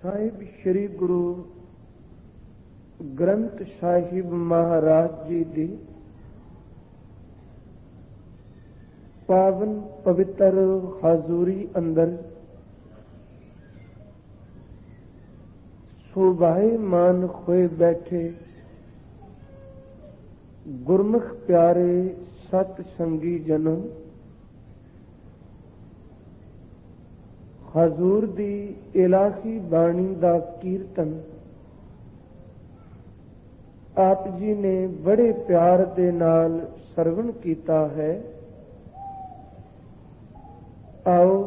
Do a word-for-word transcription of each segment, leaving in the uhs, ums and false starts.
ਸਾਹਿਬ ਸ੍ਰੀ ਗੁਰੂ ਗ੍ਰੰਥ ਸਾਹਿਬ ਮਹਾਰਾਜ ਜੀ ਦੀ ਪਾਵਨ ਪਵਿੱਤਰ ਹਾਜ਼ੂਰੀ ਅੰਦਰ ਸ਼ੋਭਾਇਮਾਨ ਹੋਏ ਬੈਠੇ ਗੁਰਮੁਖ ਪਿਆਰੇ ਸਤ ਸੰਗੀ ਜਨੋ, ਹਜ਼ੂਰ ਦੀ ਇਲਾਹੀ ਬਾਣੀ ਦਾ ਕੀਰਤਨ ਆਪ ਜੀ ਨੇ ਬੜੇ ਪਿਆਰ ਦੇ ਨਾਲ ਸਰਵਣ ਕੀਤਾ ਹੈ। ਆਓ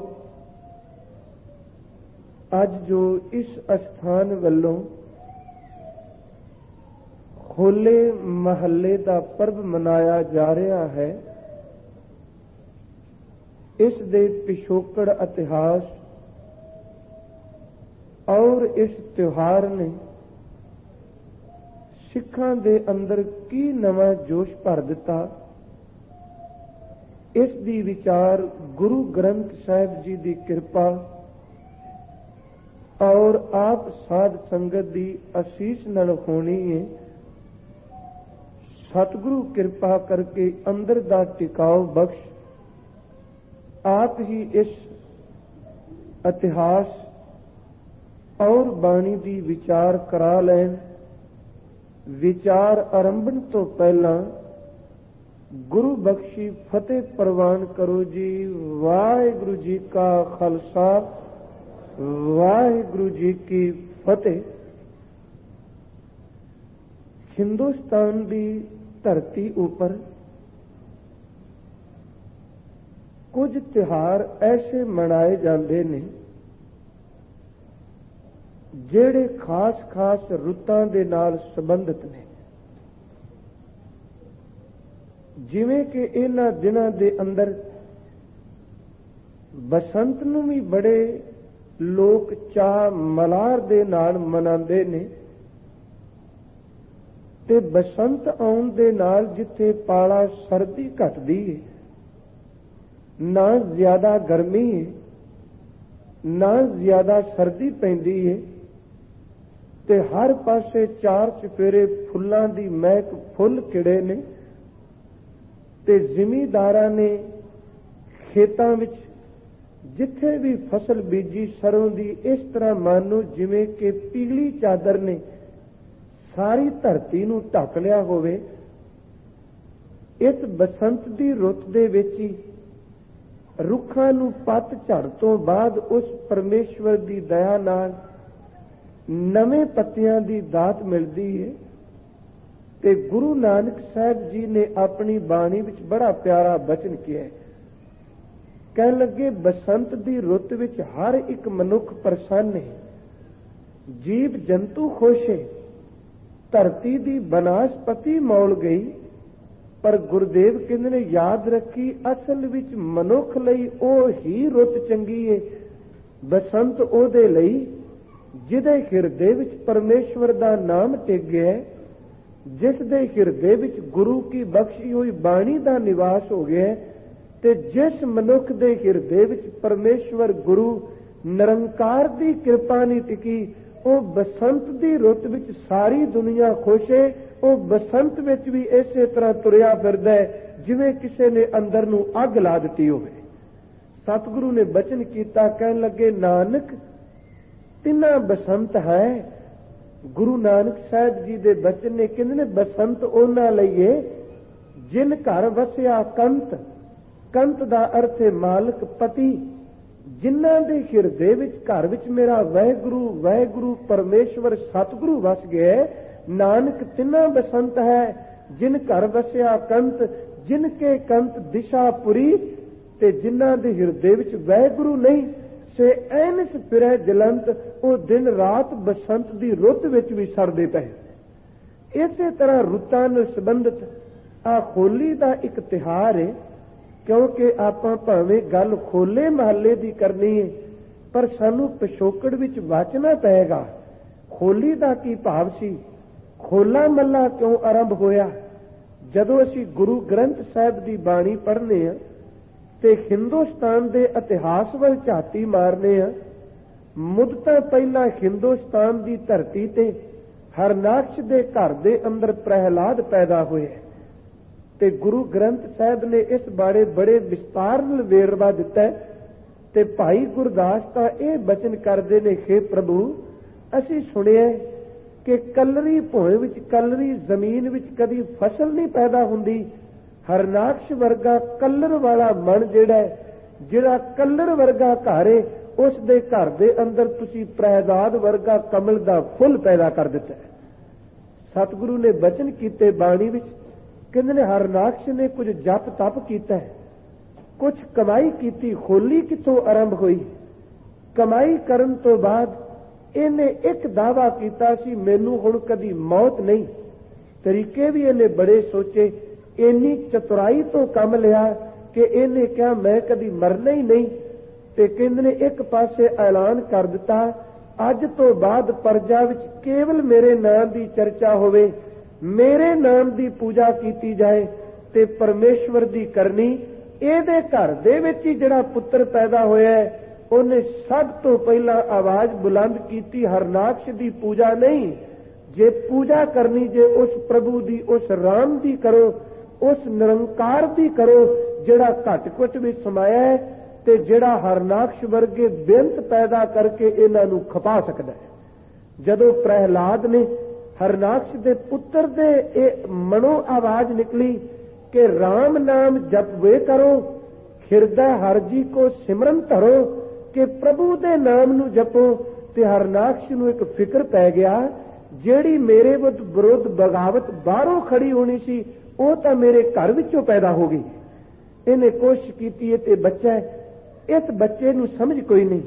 ਅੱਜ ਜੋ ਇਸ ਅਸਥਾਨ ਵੱਲੋਂ ਹੋਲੇ ਮਹੱਲੇ ਦਾ ਪਰਬ ਮਨਾਇਆ ਜਾ ਰਿਹਾ ਹੈ, ਇਸ ਦੇ ਪਿਛੋਕੜ ਇਤਿਹਾਸ ਔਰ ਇਸ ਤਿਉਹਾਰ ਨੇ ਸਿੱਖਾਂ ਦੇ ਅੰਦਰ ਕੀ ਨਵਾਂ ਜੋਸ਼ ਭਰ ਦਿੱਤਾ, ਇਸ ਦੀ ਵਿਚਾਰ ਗੁਰੂ ਗ੍ਰੰਥ ਸਾਹਿਬ ਜੀ ਦੀ ਕਿਰਪਾ ਔਰ ਆਪ ਸਾਧ ਸੰਗਤ ਦੀ ਅਸੀਸ ਨਾਲ ਹੋਣੀ ਹੈ। ਸਤਿਗੁਰੂ ਕਿਰਪਾ ਕਰਕੇ ਅੰਦਰ ਦਾ ਟਿਕਾਓ ਬਖਸ਼ ਆਪ ਹੀ ਇਸ ਇਤਿਹਾਸ ਔਰ ਬਾਣੀ ਦੀ ਵਿਚਾਰ ਕਰਾ ਲੈਣ। ਵਿਚਾਰ ਆਰੰਭਣ ਤੋਂ ਪਹਿਲਾਂ ਗੁਰੂ ਬਖਸ਼ੀ ਫਤਿਹ ਪ੍ਰਵਾਨ ਕਰੋ ਜੀ। ਵਾਹਿਗੁਰੂ ਜੀ ਕਾ ਖਾਲਸਾ, ਵਾਹਿਗੁਰੂ ਜੀ ਕੀ ਫਤਿਹ। ਹਿੰਦੁਸਤਾਨ ਦੀ ਧਰਤੀ ਉੱਪਰ ਕੁਝ ਤਿਉਹਾਰ ਐਸੇ ਮਨਾਏ ਜਾਂਦੇ ਨੇ ਜਿਹੜੇ ਖਾਸ-ਖਾਸ ਰੁੱਤਾਂ ਦੇ ਨਾਲ ਸੰਬੰਧਿਤ ਨੇ। ਜਿਵੇਂ ਕਿ ਇਹਨਾਂ ਦਿਨਾਂ ਦੇ ਅੰਦਰ ਬਸੰਤ ਨੂੰ ਵੀ ਬੜੇ ਲੋਕ ਚਾਅ ਮਲਾਰ ਦੇ ਨਾਲ ਮਨਾਉਂਦੇ ਨੇ, ਤੇ ਬਸੰਤ ਆਉਣ ਦੇ ਨਾਲ ਜਿੱਥੇ ਪਾਲਾ ਸਰਦੀ ਘਟਦੀ ਹੈ, ਨਾ ਜ਼ਿਆਦਾ ਗਰਮੀ ਹੈ ਨਾ ਜ਼ਿਆਦਾ ਸਰਦੀ ਪੈਂਦੀ ਹੈ, ਤੇ ਹਰ ਪਾਸੇ ਚਾਰ ਚੁਫੇਰੇ ਫੁੱਲਾਂ ਦੀ ਮਹਿਕ ਫੁੱਲ ਖਿੜੇ ਨੇ, ਤੇ ਜ਼ਿਮੀਂਦਾਰਾਂ ਨੇ ਖੇਤਾਂ ਵਿੱਚ ਜਿੱਥੇ ਵੀ ਫਸਲ ਬੀਜੀ ਸਰੋਂ ਦੀ, ਇਸ ਤਰ੍ਹਾਂ ਮਾਨੋ ਜਿਵੇਂ ਕਿ ਪੀਲੀ ਚਾਦਰ ਨੇ ਸਾਰੀ ਧਰਤੀ ਨੂੰ ਢੱਕ ਲਿਆ ਹੋਵੇ। ਇਸ ਬਸੰਤ ਦੀ ਰੁੱਤ ਦੇ ਵਿੱਚ ਹੀ ਰੁੱਖਾਂ ਨੂੰ ਪੱਤ ਝੜ ਤੋਂ ਬਾਅਦ ਉਸ ਪਰਮੇਸ਼ਵਰ ਦੀ ਦਇਆ ਨਾਲ ਨਵੇਂ ਪੱਤਿਆਂ ਦੀ ਦਾਤ ਮਿਲਦੀ ਹੈ। ਤੇ ਗੁਰੂ ਨਾਨਕ ਸਾਹਿਬ ਜੀ ਨੇ ਆਪਣੀ ਬਾਣੀ ਵਿੱਚ ਬੜਾ ਪਿਆਰਾ ਬਚਨ ਕਿਹਾ ਹੈ। ਕਹਿਣ ਲੱਗੇ, ਬਸੰਤ ਦੀ ਰੁੱਤ ਵਿੱਚ ਹਰ ਇੱਕ ਮਨੁੱਖ ਪ੍ਰਸੰਨ ਹੈ, ਜੀਵ ਜੰਤੂ ਖੁਸ਼ ਹੈ, ਧਰਤੀ ਦੀ ਬਨਾਸਪਤੀ ਮੌਲ ਗਈ। ਪਰ ਗੁਰਦੇਵ ਕਹਿੰਦੇ ਨੇ, ਯਾਦ ਰੱਖੀ ਅਸਲ ਵਿੱਚ ਮਨੁੱਖ ਲਈ ਉਹ ਹੀ ਰੁੱਤ ਚੰਗੀ ਹੈ। ਬਸੰਤ ਉਹਦੇ ਲਈ ਜਿਹਦੇ ਹਿਰਦੇ ਵਿੱਚ ਪਰਮੇਸ਼ਵਰ ਦਾ ਨਾਮ ਟਿਕ ਗਿਆ, ਜਿਸ ਦੇ ਹਿਰਦੇ ਵਿੱਚ ਗੁਰੂ ਕੀ ਬਖਸ਼ੀ ਹੋਈ ਬਾਣੀ ਦਾ ਨਿਵਾਸ ਹੋ ਗਿਆ, ਤੇ ਜਿਸ ਮਨੁੱਖ ਦੇ ਹਿਰਦੇ ਵਿੱਚ ਪਰਮੇਸ਼ਵਰ ਗੁਰੂ ਨਿਰੰਕਾਰ ਦੀ ਕਿਰਪਾ ਨਹੀਂ ਟਿਕੀ, ਉਹ ਬਸੰਤ ਦੀ ਰੁੱਤ ਵਿੱਚ ਸਾਰੀ ਦੁਨੀਆ ਖੁਸ਼ ਹੈ। ਉਹ ਬਸੰਤ ਵਿੱਚ ਵੀ ਇਸੇ ਤਰ੍ਹਾਂ ਤੁਰਿਆ ਫਿਰਦਾ ਹੈ ਜਿਵੇਂ ਕਿਸੇ ਨੇ ਅੰਦਰ ਨੂੰ ਅੱਗ ਲਾ ਦਿੱਤੀ ਹੋਵੇ। ਸਤਿਗੁਰੂ ਨੇ ਬਚਨ ਕੀਤਾ, ਕਹਿਣ ਲੱਗੇ, ਨਾਨਕ ਤਿੰਨਾ ਬਸੰਤ ਹੈ। ਗੁਰੂ ਨਾਨਕ ਸਾਹਿਬ ਜੀ ਦੇ ਬਚਨ ਨੇ, ਕਹਿੰਦੇ ਨੇ, ਬਸੰਤ ਉਹਨਾਂ ਲਈ ਏ ਜਿਨ ਘਰ ਵਸਿਆ ਕੰਤ। ਕੰਤ ਦਾ ਅਰਥ ਹੈ ਮਾਲਕ, ਪਤੀ। ਜਿਨ੍ਹਾਂ ਦੇ ਹਿਰਦੇ ਵਿੱਚ, ਘਰ ਵਿੱਚ ਮੇਰਾ ਵਾਹਿਗੁਰੂ ਵਾਹਿਗੁਰੂ ਪਰਮੇਸ਼ਵਰ ਸਤਿਗੁਰੂ ਵਸ ਗਿਆ, ਨਾਨਕ ਤਿੰਨਾ ਬਸੰਤ ਹੈ। ਜਿਨ ਘਰ ਵਸਿਆ ਕੰਤ, ਜਿਨ ਕੇ ਕੰਤ ਦਿਸ਼ਾਪੁਰੀ। ਤੇ ਜਿਨ੍ਹਾਂ ਦੇ ਹਿਰਦੇ ਵਿੱਚ ਵਾਹਿਗੁਰੂ ਨਹੀਂ, ਸੇ ਐਨਸ ਫਿਰੈ ਜਲੰਤ। ਉਹ ਦਿਨ ਰਾਤ ਬਸੰਤ ਦੀ ਰੁੱਤ ਵਿੱਚ ਵੀ ਸੜਦੇ ਪਏ। ਇਸੇ ਤਰ੍ਹਾਂ ਰੁੱਤਾਂ ਨਾਲ ਸੰਬੰਧਿਤ ਆ ਹੋਲੀ ਦਾ ਇੱਕ ਤਿਉਹਾਰ ਹੈ। ਕਿਉਂਕਿ ਆਪਾਂ ਭਾਵੇਂ ਗੱਲ ਹੋਲੇ ਮਹੱਲੇ ਦੀ ਕਰਨੀ ਹੈ, ਪਰ ਸਾਨੂੰ ਪਿਛੋਕੜ ਵਿੱਚ ਵਾਚਣਾ ਪਏਗਾ ਹੋਲੀ ਦਾ ਕੀ ਭਾਵ ਸੀ, ਹੋਲਾ ਮਹੱਲਾ ਕਿਉਂ ਆਰੰਭ ਹੋਇਆ। ਜਦੋਂ ਅਸੀਂ ਗੁਰੂ ਗ੍ਰੰਥ ਸਾਹਿਬ ਦੀ ਬਾਣੀ ਪੜ੍ਹਨੇ ਆ ਤੇ ਹਿੰਦੁਸਤਾਨ ਦੇ ਇਤਿਹਾਸ ਵੱਲ ਝਾਤੀ ਮਾਰਨੇ ਆ, ਮੁੱਦਤਾਂ ਪਹਿਲਾਂ ਹਿੰਦੁਸਤਾਨ ਦੀ ਧਰਤੀ ਤੇ ਹਰਨਾਕਸ਼ ਦੇ ਘਰ ਦੇ ਅੰਦਰ ਪ੍ਰਹਿਲਾਦ ਪੈਦਾ ਹੋਇਆ ਤੇ ਗੁਰੂ ਗ੍ਰੰਥ ਸਾਹਿਬ ਨੇ ਇਸ ਬਾਰੇ ਬੜੇ ਵਿਸਤਾਰ ਨਾਲ ਵੇਰਵਾ ਦਿੱਤਾ ਹੈ। ਤੇ ਭਾਈ ਗੁਰਦਾਸ ਤਾਂ ਇਹ ਬਚਨ ਕਰਦੇ ਨੇ, ਹੇ ਪ੍ਰਭੂ, ਅਸੀਂ ਸੁਣਿਆ ਕਿ ਕਲਰੀ ਭੋਏ ਵਿੱਚ, ਕਲਰੀ ਜ਼ਮੀਨ ਵਿੱਚ ਕਦੀ ਫਸਲ ਨਹੀਂ ਪੈਦਾ ਹੁੰਦੀ। ਹਰਨਾਕਸ਼ ਵਰਗਾ ਕਲਰ ਵਾਲਾ ਮਨ ਜਿਹੜਾ ਜਿਹੜਾ ਕਲਰ ਵਰਗਾ ਘਰ ਹੈ, ਉਸ ਦੇ ਘਰ ਦੇ ਅੰਦਰ ਤੁਸੀਂ ਪ੍ਰਹਿਲਾਦ ਵਰਗਾ ਕਮਲ ਦਾ ਫੁੱਲ ਪੈਦਾ ਕਰ ਦਿੱਤਾ। ਸਤਿਗੁਰੂ ਨੇ ਬਚਨ ਕੀਤੇ ਬਾਣੀ ਵਿੱਚ, ਕਹਿੰਦੇ ਨੇ ਹਰਨਾਕਸ਼ ਨੇ ਕੁਝ ਜਪ ਤਪ ਕੀਤਾ, ਕੁਝ ਕਮਾਈ ਕੀਤੀ। ਹੋਲੀ ਕਿੱਥੋਂ ਆਰੰਭ ਹੋਈ? ਕਮਾਈ ਕਰਨ ਤੋਂ ਬਾਅਦ ਇਹਨੇ ਇੱਕ ਦਾਵਾ ਕੀਤਾ ਸੀ, ਮੈਨੂੰ ਹੁਣ ਕਦੀ ਮੌਤ ਨਹੀਂ। ਤਰੀਕੇ ਵੀ ਇਹਨੇ ਬੜੇ ਸੋਚੇ, ਇੰਨੀ ਚਤੁਰਾਈ ਤੋਂ ਕੰਮ ਲਿਆ ਕਿ ਇਹਨੇ ਕਿਹਾ ਮੈਂ ਕਦੀ ਮਰਨਾ ਹੀ ਨਹੀਂ। ਤੇ ਕਹਿੰਦੇ ਨੇ ਇੱਕ ਪਾਸੇ ਐਲਾਨ ਕਰ ਦਿੱਤਾ, ਅੱਜ ਤੋਂ ਬਾਅਦ ਪ੍ਰਜਾ ਵਿੱਚ ਕੇਵਲ ਮੇਰੇ ਨਾਮ ਦੀ ਚਰਚਾ ਹੋਵੇ, ਮੇਰੇ ਨਾਮ ਦੀ ਪੂਜਾ ਕੀਤੀ ਜਾਏ ਤੇ ਪਰਮੇਸ਼ਵਰ ਦੀ ਕਰਨੀ। ਇਹਦੇ ਘਰ ਦੇ ਵਿੱਚ ਹੀ ਜਿਹੜਾ ਪੁੱਤਰ ਪੈਦਾ ਹੋਇਆ ਹੈ, ਉਹਨੇ ਸਭ ਤੋਂ ਪਹਿਲਾਂ ਆਵਾਜ਼ ਬੁਲੰਦ ਕੀਤੀ, ਹਰਨਾਕਸ਼ ਦੀ ਪੂਜਾ ਨਹੀਂ, ਜੇ ਪੂਜਾ ਕਰਨੀ ਜੇ ਉਸ ਪ੍ਰਭੂ ਦੀ, ਉਸ ਰਾਮ ਦੀ ਕਰੋ, ਉਸ ਨਿਰੰਕਾਰ ਦੀ ਕਰੋ ਜਿਹੜਾ ਘਟ ਘਟ ਵਿੱਚ ਸਮਾਇਆ ਹੈ ਤੇ ਜਿਹੜਾ ਹਰਨਾਕਸ਼ ਵਰਗੇ ਬੇਅੰਤ ਪੈਦਾ ਕਰਕੇ ਇਹਨਾਂ ਨੂੰ ਖਪਾ ਸਕਦਾ ਹੈ। ਜਦੋਂ ਪ੍ਰਹਿਲਾਦ ਨੇ ਹਰਨਾਕਸ਼ ਦੇ ਪੁੱਤਰ ਦੇ ਇਹ ਮਨੋ ਆਵਾਜ਼ ਨਿਕਲੀ ਕਿ ਰਾਮ ਨਾਮ ਜਪਵੇ ਕਰੋ, ਹਿਰਦਾ ਹਰ ਜੀ ਕੋ ਸਿਮਰਨ ਧਰੋ, ਕਿ ਪ੍ਰਭੂ ਦੇ ਨਾਮ ਨੂੰ ਜਪੋ। ਤੇ ਹਰਨਾਕਸ਼ ਨੂੰ ਇੱਕ ਫਿਕਰ ਪੈ ਗਿਆ, ਜਿਹੜੀ ਮੇਰੇ ਵਿਰੁੱਧ ਬਗਾਵਤ ਬਾਹਰੋਂ ਖੜੀ ਹੋਣੀ ਸੀ, ਉਹ ਤਾਂ ਮੇਰੇ ਘਰ ਵਿੱਚੋਂ ਪੈਦਾ ਹੋ ਗਈ। ਇਹਨੇ ਕੋਸ਼ਿਸ਼ ਕੀਤੀ ਤੇ ਬੱਚਾ ਹੈ, ਇਸ ਬੱਚੇ ਨੂੰ ਸਮਝ ਕੋਈ ਨਹੀਂ,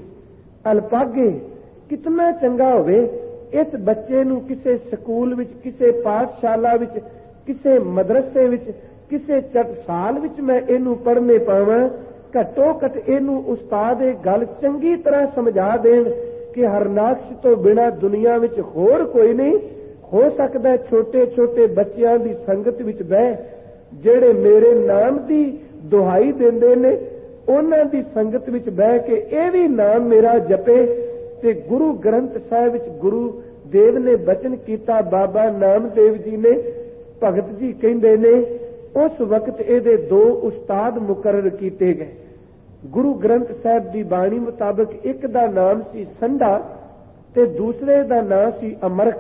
ਅਲਪਾਗੇ ਕਿਤਨਾ ਚੰਗਾ ਹੋਵੇ, ਇਸ ਬੱਚੇ ਨੂੰ ਕਿਸੇ ਸਕੂਲ ਵਿੱਚ, ਕਿਸੇ ਪਾਠਸ਼ਾਲਾ ਵਿੱਚ, ਕਿਸੇ ਮਦਰਸੇ ਵਿੱਚ, ਕਿਸੇ ਟਕਸਾਲ ਵਿੱਚ ਮੈਂ ਇਹਨੂੰ ਪੜ੍ਹਨੇ ਪਾਵਾਂ। ਘੱਟੋ ਘੱਟ ਇਹਨੂੰ ਉਸਤਾਦ ਇਹ ਗੱਲ ਚੰਗੀ ਤਰ੍ਹਾਂ ਸਮਝਾ ਦੇਣ ਕਿ ਹਰਨਾਕਸ਼ ਤੋਂ ਬਿਨਾਂ ਦੁਨੀਆ ਵਿੱਚ ਹੋਰ ਕੋਈ ਨਹੀਂ ਹੋ ਸਕਦਾ। ਛੋਟੇ ਛੋਟੇ ਬੱਚਿਆਂ ਦੀ ਸੰਗਤ ਵਿੱਚ ਬਹਿ, ਜਿਹੜੇ ਮੇਰੇ ਨਾਮ ਦੀ ਦੁਹਾਈ ਦਿੰਦੇ ਨੇ, ਉਹਨਾਂ ਦੀ ਸੰਗਤ ਵਿੱਚ ਬਹਿ ਕੇ ਇਹ ਵੀ ਨਾਮ ਮੇਰਾ ਜਪੇ। ਤੇ ਗੁਰੂ ਗ੍ਰੰਥ ਸਾਹਿਬ ਵਿੱਚ ਗੁਰੂ ਦੇਵ ਨੇ ਬਚਨ ਕੀਤਾ, ਬਾਬਾ ਨਾਮਦੇਵ ਜੀ ਨੇ, ਭਗਤ ਜੀ ਕਹਿੰਦੇ ਨੇ, ਉਸ ਵਕਤ ਇਹਦੇ ਦੋ ਉਸਤਾਦ ਮੁਕਰਰ ਕੀਤੇ ਗਏ। ਗੁਰੂ ਗ੍ਰੰਥ ਸਾਹਿਬ ਦੀ ਬਾਣੀ ਮੁਤਾਬਕ ਇੱਕ ਦਾ ਨਾਮ ਸੀ ਸੰਧਾ ਤੇ ਦੂਸਰੇ ਦਾ ਨਾਮ ਸੀ ਅਮਰਖ।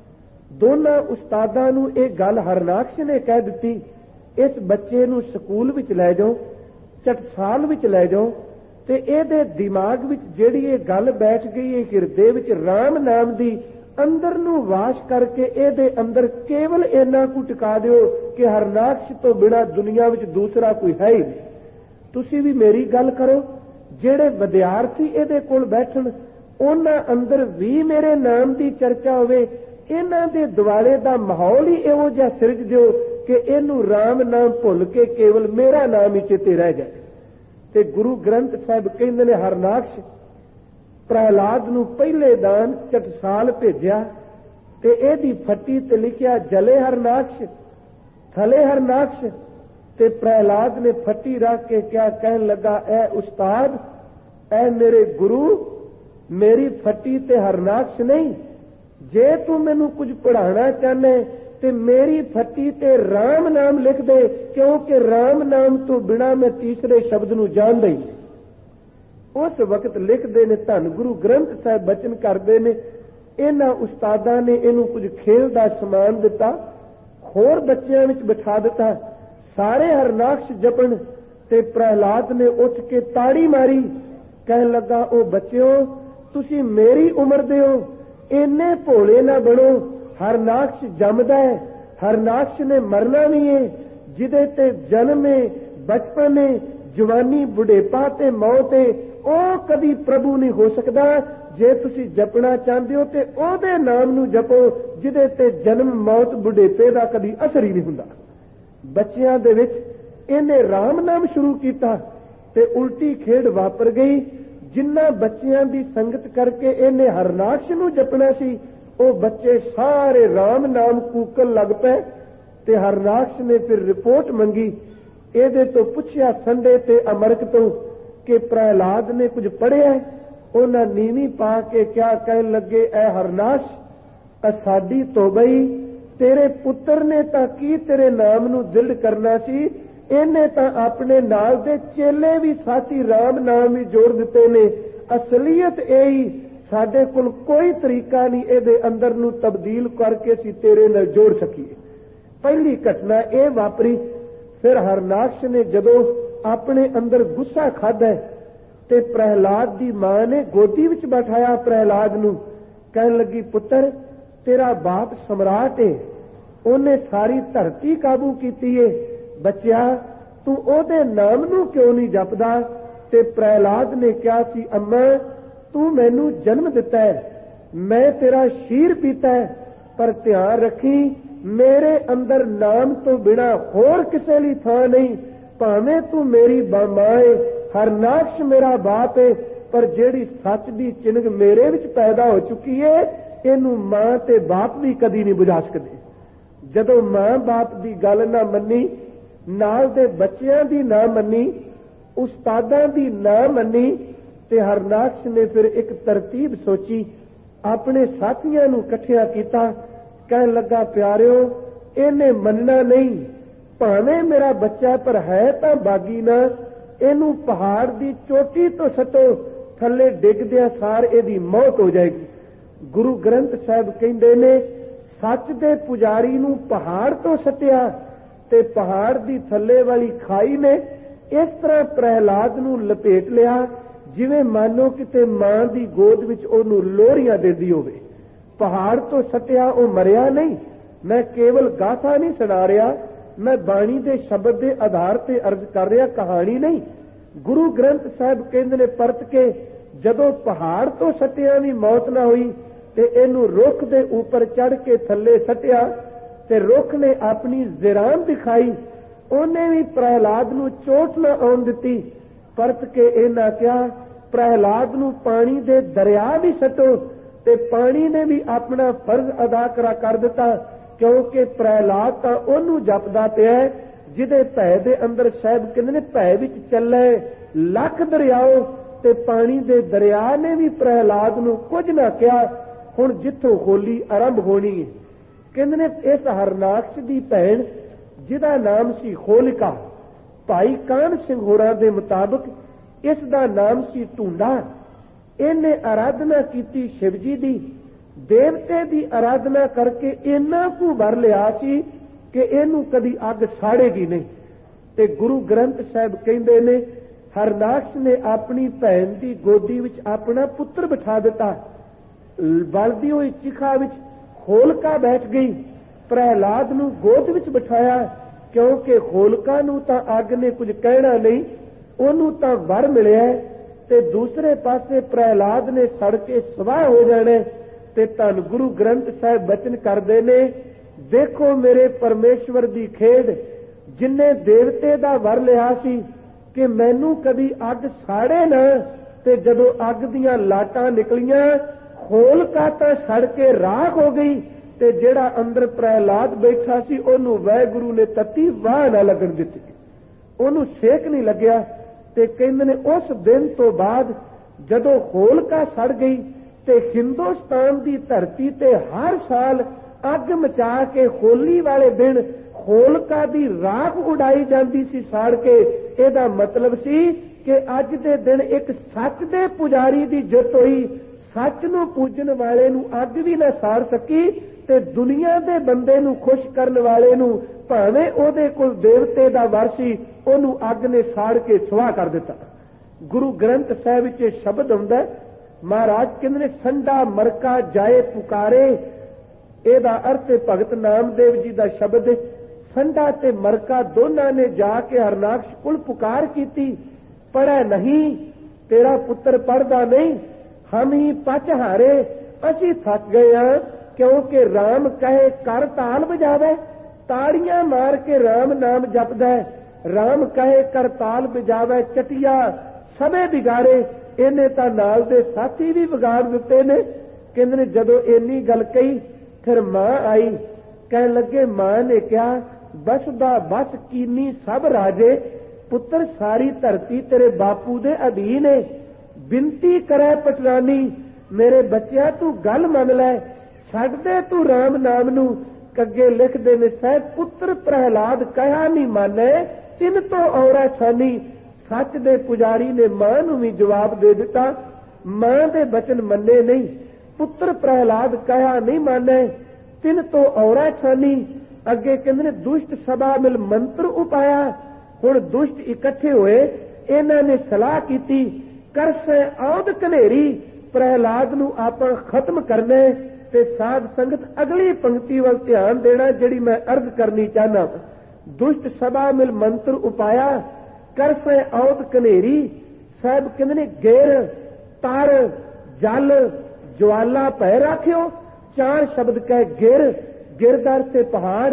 ਦੋਨਾਂ ਉਸਤਾਦਾਂ ਨੂੰ ਇਹ ਗੱਲ ਹਰਨਾਕਸ਼ ਨੇ ਕਹਿ ਦਿੱਤੀ, ਇਸ ਬੱਚੇ ਨੂੰ ਸਕੂਲ ਵਿੱਚ ਲੈ ਜਾਓ, ਟਕਸਾਲ ਵਿੱਚ ਲੈ ਜਾਓ, ਤੇ ਇਹਦੇ ਦਿਮਾਗ ਵਿੱਚ ਜਿਹੜੀ ਇਹ ਗੱਲ ਬੈਠ ਗਈ ਹੈ, ਹਿਰਦੇ ਵਿੱਚ ਰਾਮ ਨਾਮ ਦੀ, ਅੰਦਰ ਨੂੰ ਵਾਸ਼ ਕਰਕੇ ਇਹਦੇ ਅੰਦਰ ਕੇਵਲ ਇੰਨਾ ਕੁ ਟਿਕਾ ਦਿਓ ਕਿ ਹਰਨਾਕਸ਼ ਤੋਂ ਬਿਨਾਂ ਦੁਨੀਆ ਵਿੱਚ ਦੂਸਰਾ ਕੋਈ ਹੈ ਹੀ ਨਹੀਂ। ਤੁਸੀਂ ਵੀ ਮੇਰੀ ਗੱਲ ਕਰੋ, ਜਿਹੜੇ ਵਿਦਿਆਰਥੀ ਇਹਦੇ ਕੋਲ ਬੈਠਣ, ਉਹਨਾਂ ਅੰਦਰ ਵੀ ਮੇਰੇ ਨਾਮ ਦੀ ਚਰਚਾ ਹੋਵੇ। ਇਹਨਾਂ ਦੇ ਦੁਆਲੇ ਦਾ ਮਾਹੌਲ ਹੀ ਇਹੋ ਜਿਹਾ ਸਿਰਜ ਦਿਓ ਕਿ ਇਹਨੂੰ ਰਾਮ ਨਾਮ ਭੁੱਲ ਕੇ ਕੇਵਲ ਮੇਰਾ ਨਾਮ ਹੀ ਚੇਤੇ ਰਹਿ ਜਾਏ। ਤੇ ਗੁਰੂ ਗ੍ਰੰਥ ਸਾਹਿਬ ਕਹਿੰਦੇ ਨੇ ਹਰਨਾਕਸ਼ ਪ੍ਰਹਿਲਾਦ ਨੂੰ ਪਹਿਲੇ ਦਾਨ ਟਕਸਾਲ ਭੇਜਿਆ ਤੇ ਇਹਦੀ ਫੱਟੀ ਤੇ ਲਿਖਿਆ ਜਲੇ ਹਰਨਾਕਸ਼ ਥਲੇ ਹਰਨਾਕਸ਼। ਤੇ ਪ੍ਰਹਿਲਾਦ ਨੇ ਫੱਟੀ ਰੱਖ ਕੇ ਕਿਆ ਕਹਿਣ ਲੱਗਾ, ਐ ਉਸਤਾਦ, ਐ ਮੇਰੇ ਗੁਰੂ, ਮੇਰੀ ਫੱਟੀ ਤੇ ਹਰਨਾਕਸ਼ ਨਹੀਂ, ਜੇ ਤੂੰ ਮੈਨੂੰ ਕੁਝ ਪੜ੍ਹਾਉਣਾ ਚਾਹਨੇ ਤੇ ਮੇਰੀ ਫੱਟੀ ਤੇ ਰਾਮ ਨਾਮ ਲਿਖ ਦੇ, ਕਿਉਂਕਿ ਰਾਮ ਨਾਮ ਤੋਂ ਬਿਨਾਂ ਮੈਂ ਤੀਸਰੇ ਸ਼ਬਦ ਨੂੰ ਜਾਣਦਾ ਹੀ ਨਹੀਂ। ਉਸ ਵਕਤ ਲਿਖਦੇ ਨੇ, ਧੰਨ ਗੁਰੂ ਗ੍ਰੰਥ ਸਾਹਿਬ ਬਚਨ ਕਰਦੇ ਨੇ, ਇਹਨਾਂ ਉਸਤਾਦਾਂ ਨੇ ਇਹਨੂੰ ਕੁਝ ਖੇਲ ਦਾ ਸਮਾਨ ਦਿੱਤਾ, ਹੋਰ ਬੱਚਿਆਂ ਵਿੱਚ ਬਿਠਾ ਦਿੱਤਾ, ਸਾਰੇ ਹਰਨਾਕਸ਼ ਜਪਣ। ਤੇ ਪ੍ਰਹਿਲਾਦ ਨੇ ਉੱਠ ਕੇ ਤਾੜੀ ਮਾਰੀ, ਕਹਿਣ ਲੱਗਾ, ਉਹ ਬੱਚਿਓ, ਤੁਸੀਂ ਮੇਰੀ ਉਮਰ ਦੇ ਹੋ, ਇੰਨੇ ਭੋਲੇ ਨਾ ਬਣੋ, ਹਰਨਾਕਸ਼ ਜੰਮਦਾ ਹੈ, ਹਰਨਾਕਸ਼ ਨੇ ਮਰਨਾ ਵੀ ਹੈ, ਜਿਹਦੇ ਤੇ ਜਨਮ ਹੈ, ਬਚਪਨ ਹੈ, ਜਵਾਨੀ, ਬੁਢੇਪਾ ਤੇ ਮੌਤ ਹੈ, ਉਹ ਕਦੀ ਪ੍ਰਭੂ ਨਹੀਂ ਹੋ ਸਕਦਾ। ਜੇ ਤੁਸੀਂ ਜਪਣਾ ਚਾਹੁੰਦੇ ਹੋ ਤੇ ਉਹਦੇ ਨਾਮ ਨੂੰ ਜਪੋ ਜਿਹਦੇ ਤੇ ਜਨਮ, ਮੌਤ, ਬੁਢੇਪੇ ਦਾ ਕਦੀ ਅਸਰ ਹੀ ਨਹੀਂ ਹੁੰਦਾ। ਬੱਚਿਆਂ ਦੇ ਵਿੱਚ ਇਹਨੇ ਰਾਮ ਨਾਮ ਸ਼ੁਰੂ ਕੀਤਾ ਤੇ ਉਲਟੀ ਖੇਡ ਵਾਪਰ ਗਈ। ਜਿਨ੍ਹਾਂ ਬੱਚਿਆਂ ਦੀ ਸੰਗਤ ਕਰਕੇ ਇਹਨੇ ਹਰਨਾਕਸ਼ ਨੂੰ ਜਪਣਾ ਸੀ, ਉਹ ਬੱਚੇ ਸਾਰੇ ਰਾਮ ਨਾਮ ਕੂਕਣ ਲੱਗ ਪਏ। ਤੇ ਹਰਨਾਕਸ਼ ਨੇ ਫਿਰ ਰਿਪੋਰਟ ਮੰਗੀ, ਇਹਦੇ ਤੋਂ ਪੁੱਛਿਆ ਸੰਡੇ ਤੇ ਅਮਰਕ ਤੋਂ ਕਿ ਪ੍ਰਹਿਲਾਦ ਨੇ ਕੁਝ ਪੜ੍ਹਿਆ? ਉਹਨਾਂ ਨੀਵੀਂ ਪਾ ਕੇ ਕਿਆ ਕਹਿਣ ਲੱਗੇ, ਐ ਹਰਨਾਸ਼ ਸਾਡੀ ਤੋਬਈ, ਤੇਰੇ ਪੁੱਤਰ ਨੇ ਤਾਂ ਕੀ ਤੇਰੇ ਨਾਮ ਨੂੰ ਦ੍ਰਿੜ ਕਰਨਾ ਸੀ, ਇਹਨੇ ਤਾਂ ਆਪਣੇ ਨਾਲ ਦੇ ਚੇਲੇ ਵੀ ਸਾਥੀ ਰਾਮ ਨਾਮ ਹੀ ਜੋੜ ਦਿੱਤੇ ਨੇ। ਅਸਲੀਅਤ ਇਹੀ, ਸਾਡੇ ਕੋਲ ਕੋਈ ਤਰੀਕਾ ਨਹੀਂ ਇਹਦੇ ਅੰਦਰ ਨੂੰ ਤਬਦੀਲ ਕਰਕੇ ਅਸੀਂ ਤੇਰੇ ਨਾਲ ਜੋੜ ਸਕੀਏ। ਪਹਿਲੀ ਘਟਨਾ ਇਹ ਵਾਪਰੀ। ਫਿਰ ਹਰਨਾਕਸ਼ ਨੇ ਜਦੋਂ ਆਪਣੇ ਅੰਦਰ ਗੁੱਸਾ ਖਾਧਾ ਤੇ ਪ੍ਰਹਿਲਾਦ ਦੀ ਮਾਂ ਨੇ ਗੋਦੀ ਵਿੱਚ ਬਿਠਾਇਆ ਪ੍ਰਹਿਲਾਦ ਨੂੰ, ਕਹਿਣ ਲੱਗੀ, ਪੁੱਤਰ ਤੇਰਾ ਬਾਪ ਸਮਰਾਟ ਏ, ਉਹਨੇ ਸਾਰੀ ਧਰਤੀ ਕਾਬੂ ਕੀਤੀ ਏ, ਬੱਚਿਆ ਤੂੰ ਉਹਦੇ ਨਾਮ ਨੂੰ ਕਿਉਂ ਨਹੀਂ ਜਪਦਾ। ਤੇ ਪ੍ਰਹਿਲਾਦ ਨੇ ਕਿਹਾ ਸੀ, ਅੰਮਾ ਤੂੰ ਮੈਨੂੰ ਜਨਮ ਦਿੱਤਾ ਹੈ, ਮੈਂ ਤੇਰਾ ਸ਼ੀਰ ਪੀਤਾ ਹੈ, ਪਰ ਧਿਆਨ ਰੱਖੀ ਮੇਰੇ ਅੰਦਰ ਨਾਮ ਤੋਂ ਬਿਨਾ ਹੋਰ ਕਿਸੇ ਲਈ ਥਾਂ ਨਹੀਂ। ਭਾਵੇਂ ਤੂੰ ਮੇਰੀ ਮਾਂ ਏ, ਹਰਨਾਕਸ਼ ਮੇਰਾ ਬਾਪ ਏ, ਪਰ ਜਿਹੜੀ ਸੱਚ ਦੀ ਚਿੰਗ ਮੇਰੇ ਵਿੱਚ ਪੈਦਾ ਹੋ ਚੁੱਕੀ ਏ, ਇਹਨੂੰ ਮਾਂ ਤੇ ਬਾਪ ਵੀ ਕਦੀ ਨਹੀਂ ਬੁਝਾ ਸਕਦੇ। ਜਦੋਂ ਮਾਂ ਬਾਪ ਦੀ ਗੱਲ ਨਾ ਮੰਨੀ, ਨਾਲ ਦੇ ਬੱਚਿਆਂ ਦੀ ਨਾ ਮੰਨੀ, ਉਸਤਾਦਾਂ ਦੀ ਨਾ ਮੰਨੀ, ਤੇ ਹਰਨਾਕਸ਼ ਨੇ ਫਿਰ ਇੱਕ ਤਰਤੀਬ ਸੋਚੀ, ਆਪਣੇ ਸਾਥੀਆਂ ਨੂੰ ਇਕੱਠਿਆ ਕੀਤਾ, ਕਹਿਣ ਲੱਗਾ, ਪਿਆਰਿਓ ਇਹਨੇ ਮੰਨਣਾ ਨਹੀਂ, ਭਾਵੇਂ ਮੇਰਾ ਬੱਚਾ ਪਰ ਹੈ ਤਾਂ ਬਾਗੀ ਨਾ, ਇਹਨੂੰ ਪਹਾੜ ਦੀ ਚੋਟੀ ਤੋਂ ਸੱਟੋ, ਥੱਲੇ ਡਿੱਗਦਿਆਂ ਸਾਰ ਇਹਦੀ ਮੌਤ ਹੋ ਜਾਏਗੀ। ਗੁਰੂ ਗ੍ਰੰਥ ਸਾਹਿਬ ਕਹਿੰਦੇ ਨੇ, ਸੱਚ ਦੇ ਪੁਜਾਰੀ ਨੂੰ ਪਹਾੜ ਤੋਂ ਸੱਟਿਆ ਤੇ ਪਹਾੜ ਦੀ ਥੱਲੇ ਵਾਲੀ ਖਾਈ ਨੇ ਇਸ ਤਰ੍ਹਾਂ ਪ੍ਰਹਿਲਾਦ ਨੂੰ ਲਪੇਟ ਲਿਆ, ਜਿਵੇਂ ਮਾਨੋ ਕਿਤੇ ਮਾਂ ਦੀ ਗੋਦ ਵਿੱਚ ਉਹਨੂੰ ਲੋਰੀਆਂ ਦਿੰਦੀ ਹੋਵੇ। ਪਹਾੜ ਤੋਂ ਸੱਟਿਆ, ਉਹ ਮਰਿਆ ਨਹੀਂ। ਮੈਂ ਕੇਵਲ ਗਾਥਾ ਨਹੀਂ ਸੁਣਾ ਰਿਹਾ, ਮੈਂ ਬਾਣੀ ਦੇ ਸ਼ਬਦ ਦੇ ਆਧਾਰ ਤੇ ਅਰਜ਼ ਕਰ ਰਿਹਾ, ਕਹਾਣੀ ਨਹੀਂ। ਗੁਰੂ ਗ੍ਰੰਥ ਸਾਹਿਬ ਕਹਿੰਦੇ ਨੇ ਪਰਤ ਕੇ, ਜਦੋਂ ਪਹਾੜ ਤੋਂ ਸੱਟਿਆ ਵੀ ਮੌਤ ਨਾ ਹੋਈ ਤੇ ਇਹਨੂੰ ਰੁੱਖ ਦੇ ਉੱਪਰ ਚੜ੍ਹ ਕੇ ਥੱਲੇ ਸੱਟਿਆ ਤੇ ਰੁੱਖ ਨੇ ਆਪਣੀ ਜ਼ਿਰਾਨ ਦਿਖਾਈ, ਉਹਨੇ ਵੀ ਪ੍ਰਹਿਲਾਦ ਨੂੰ ਚੋਟ ਨਾ ਆਉਣ ਦਿੱਤੀ। ਪਰਤ ਕੇ ਇਹਨਾਂ ਕਿਹਾ, ਪ੍ਰਹਿਲਾਦ ਨੂੰ ਪਾਣੀ ਦੇ ਦਰਿਆ ਵੀ ਸੱਟੋ, ਤੇ ਪਾਣੀ ਨੇ ਵੀ ਆਪਣਾ ਫਰਜ਼ ਅਦਾ ਕਰਾ ਕਰ ਦਿੱਤਾ, ਕਿਉਂਕਿ ਪ੍ਰਹਿਲਾਦ ਤਾਂ ਉਹਨੂੰ ਜਪਦਾ ਪਿਆ ਜਿਹਦੇ ਭੈ ਦੇ ਅੰਦਰ ਸਾਹਿਬ ਕਹਿੰਦੇ ਨੇ, ਭੈ ਵਿੱਚ ਚੱਲੇ ਲੱਖ ਦਰਿਆਓ, ਤੇ ਪਾਣੀ ਦੇ ਦਰਿਆ ਨੇ ਵੀ ਪ੍ਰਹਿਲਾਦ ਨੂੰ ਕੁਝ ਨਾ ਕਿਹਾ। ਹੁਣ ਜਿੱਥੋਂ ਹੋਲੀ ਆਰੰਭ ਹੋਣੀ ਹੈ, ਕਹਿੰਦੇ ਨੇ ਇਸ ਹਰਨਾਕਸ਼ ਦੀ ਭੈਣ ਜਿਹਦਾ ਨਾਮ ਸੀ ਹੋਲਿਕਾ, ਭਾਈ ਕਾਹਨ ਸਿੰਘ ਹੋਰਾਂ ਦੇ ਮੁਤਾਬਕ ਇਸ ਦਾ ਨਾਮ ਸੀ ਢੂੰਡਾ। ਇਹਨੇ ਆਰਾਧਨਾ ਕੀਤੀ ਸ਼ਿਵ ਜੀ ਦੀ, ਦੇਵਤੇ ਦੀ ਆਰਾਧਨਾ ਕਰਕੇ ਇੰਨਾ ਕੁ ਵਰ ਲਿਆ ਸੀ ਕਿ ਇਹਨੂੰ ਕਦੀ ਅੱਗ ਸਾੜੇਗੀ ਨਹੀਂ। ਤੇ ਗੁਰੂ ਗ੍ਰੰਥ ਸਾਹਿਬ ਕਹਿੰਦੇ ਨੇ, ਹਰਨਾਕਸ਼ ਨੇ ਆਪਣੀ ਭੈਣ ਦੀ ਗੋਦੀ ਵਿੱਚ ਆਪਣਾ ਪੁੱਤਰ ਬਿਠਾ ਦਿੱਤਾ। ਬਲਦੀ ਹੋਈ ਚਿਖਾ ਵਿੱਚ ਹੋਲਕਾ ਬੈਠ ਗਈ, ਪ੍ਰਹਿਲਾਦ ਨੂੰ ਗੋਦ ਵਿੱਚ ਬਿਠਾਇਆ, ਕਿਉਂਕਿ ਹੋਲਕਾ ਨੂੰ ਤਾਂ ਅੱਗ ਨੇ ਕੁਝ ਕਹਿਣਾ ਨਹੀਂ, ਉਹਨੂੰ ਤਾਂ ਵਰ ਮਿਲਿਆ। ਤੇ ਦੂਸਰੇ ਪਾਸੇ ਪ੍ਰਹਿਲਾਦ ਨੇ ਸੜ ਕੇ ਸਵਾਹ ਹੋ ਜਾਣਾ। ਤੇ ਧੰਨ ਗੁਰੂ ਗ੍ਰੰਥ ਸਾਹਿਬ ਬਚਨ ਕਰਦੇ ਨੇ, ਦੇਖੋ ਮੇਰੇ ਪਰਮੇਸ਼ਵਰ ਦੀ ਖੇਡ, ਜਿਨੇ ਦੇਵਤੇ ਦਾ ਵਰ ਲਿਆ ਸੀ ਕਿ ਮੈਨੂੰ ਕਦੀ ਅੱਗ ਸਾੜੇ ਨਾ, ਤੇ ਜਦੋਂ ਅੱਗ ਦੀਆਂ ਲਾਟਾਂ ਨਿਕਲੀਆਂ, ਹੋਲਕਾ ਤਾਂ ਸੜ ਕੇ ਰਾਖ ਹੋ ਗਈ, ਤੇ ਜਿਹੜਾ ਅੰਦਰ ਪ੍ਰਹਿਲਾਦ ਬੈਠਾ ਸੀ ਉਹਨੂੰ ਵਾਹਿਗੁਰੂ ਨੇ ਤੱਤੀ ਵਾਹ ਨਾ ਲੱਗਣ ਦਿੱਤੀ, ਉਹਨੂੰ ਸੇਕ ਨਹੀਂ ਲੱਗਿਆ। ਤੇ ਕਹਿੰਦੇ ਨੇ ਉਸ ਦਿਨ ਤੋਂ ਬਾਅਦ ਜਦੋਂ ਹੋਲਕਾ ਸੜ ਗਈ ਤੇ ਹਿੰਦੁਸਤਾਨ ਦੀ ਧਰਤੀ ਤੇ ਹਰ ਸਾਲ ਅੱਗ ਮਚਾ ਕੇ ਹੋਲੀ ਵਾਲੇ ਦਿਨ ਹੋਲਕਾ ਦੀ ਰਾਖ ਉਡਾਈ ਜਾਂਦੀ ਸੀ ਸਾੜ ਕੇ। ਇਹਦਾ ਮਤਲਬ ਸੀ ਕਿ ਅੱਜ ਦੇ ਦਿਨ ਇੱਕ ਸੱਚ ਦੇ ਪੁਜਾਰੀ ਦੀ ਜਿੱਤ ਹੋਈ, ਸੱਚ ਨੂੰ ਪੂਜਣ ਵਾਲੇ ਨੂੰ ਅੱਗ ਵੀ ਨਾ ਸਾੜ ਸਕੀ, ਤੇ ਦੁਨੀਆ ਦੇ ਬੰਦੇ ਨੂੰ ਖੁਸ਼ ਕਰਨ ਵਾਲੇ ਨੂੰ, ਭਾਵੇਂ ਉਹਦੇ ਕੋਲ ਦੇਵਤੇ ਦਾ ਵਰ ਸੀ, ਉਹਨੂੰ ਅੱਗ ਨੇ ਸਾੜ ਕੇ ਸੁਆਹ ਕਰ ਦਿੱਤਾ। ਗੁਰੂ ਗ੍ਰੰਥ ਸਾਹਿਬ ਵਿੱਚ ਸ਼ਬਦ ਹੁੰਦਾ, ਮਹਾਰਾਜ ਕਹਿੰਦੇ ਨੇ, ਸੰਡਾ ਮਰਕਾ ਜਾਏ ਪੁਕਾਰੇ। ਇਹਦਾ ਅਰਥ ਭਗਤ ਨਾਮਦੇਵ ਜੀ ਦਾ ਸ਼ਬਦ, ਸੰਡਾ ਤੇ ਮਰਕਾ ਦੋਨਾਂ ਨੇ ਜਾ ਕੇ ਹਰਨਾਕਸ਼ ਕੋਲ ਪੁਕਾਰ ਕੀਤੀ, ਪੜ੍ਹੈ ਨਹੀਂ, ਤੇਰਾ ਪੁੱਤਰ ਪੜ੍ਹਦਾ ਨਹੀਂ, ਹਮ ਹੀ ਪਚ ਹਾਰੇ, ਅਸੀਂ ਥੱਕ ਗਏ ਹਾਂ, ਕਿਉਂਕਿ ਰਾਮ ਕਹੇ ਕਰ ਤਾਲ ਵਜਾਵੇ, ਤਾੜੀਆਂ ਮਾਰ ਕੇ ਰਾਮ ਨਾਮ ਜਪਦਾ, ਰਾਮ ਕਹੇ ਕਰ ਤਾਲ ਵਜਾਵੇ, ਚਟਿਆ ਸਭੇ ਬਿਗਾੜੇ, ਇਹਨੇ ਤਾਂ ਨਾਲ ਦੇ ਸਾਥੀ ਵੀ ਵਿਗਾੜ ਦਿੱਤੇ ਨੇ। ਕਹਿੰਦੇ ਨੇ ਜਦੋਂ ਇੰਨੀ ਗੱਲ ਕਹੀ, ਫਿਰ ਮਾਂ ਆਈ, ਕਹਿਣ ਲੱਗੇ, ਮਾਂ ਨੇ ਕਿਹਾ, ਬਸ ਦਾ ਬਸ ਕੀਨੀ ਸਭ ਰਾਜੇ, ਪੁੱਤਰ ਸਾਰੀ ਧਰਤੀ ਤੇਰੇ ਬਾਪੂ ਦੇ ਅਧੀਨ ਹੈ, बिनती करे पटरानी, मेरे बच्चिया तू गल मन लै, छड्ड दे तू राम नाम नू। कगे लिखदे ने साहब, पुत्र प्रहलाद कहा नहीं माने, तिन तो औरा छानी। सच दे पुजारी ने मां नू भी जवाब दे दिता, मां दे बचन मन्ने नहीं। पुत्र प्रहलाद कहा नहीं माने, तिन तो औरा छानी। अगे कहंदे ने दुष्ट सभा मिल मंत्र उपाया। हुण दुष्ट इकट्ठे होए, इन्हां ने सलाह कीती, करसे औद कनेरी, प्रहलाद नू आपां खत्म करना। ते साध संगत अगली पंक्ति वल ध्यान देना, जिहड़ी मैं अर्ज करनी चाहना। दुष्ट सभा मिल मंत्र उपाया, करसे औद कनेरी। साहब कहंदे ने गिर, तर, जल, ज्वाला पै राखियो। चार शब्द कह गिर, गिरदार से पहाड़,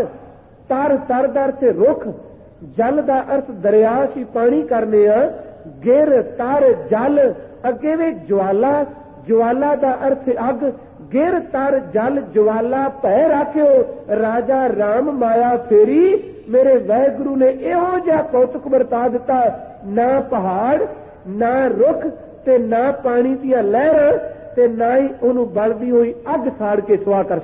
तर तरदार से रुख, जल दा अर्थ दरिया सी पानी करने आ। गिर, तर, जल, अगे वे ज्वाला, ज्वाला दा अर्थ अग। गिर, तर, जल, ज्वाला पै राखियो, राजा राम माया फेरी। मेरे वाहिगुरु ने इहो जिहा कौतुक वरता दिता, ना पहाड़, ना रुख, ते ना पानी दियां लहरां, ते ना ही उहनूं बलदी होई अग साड़ के सुआ कर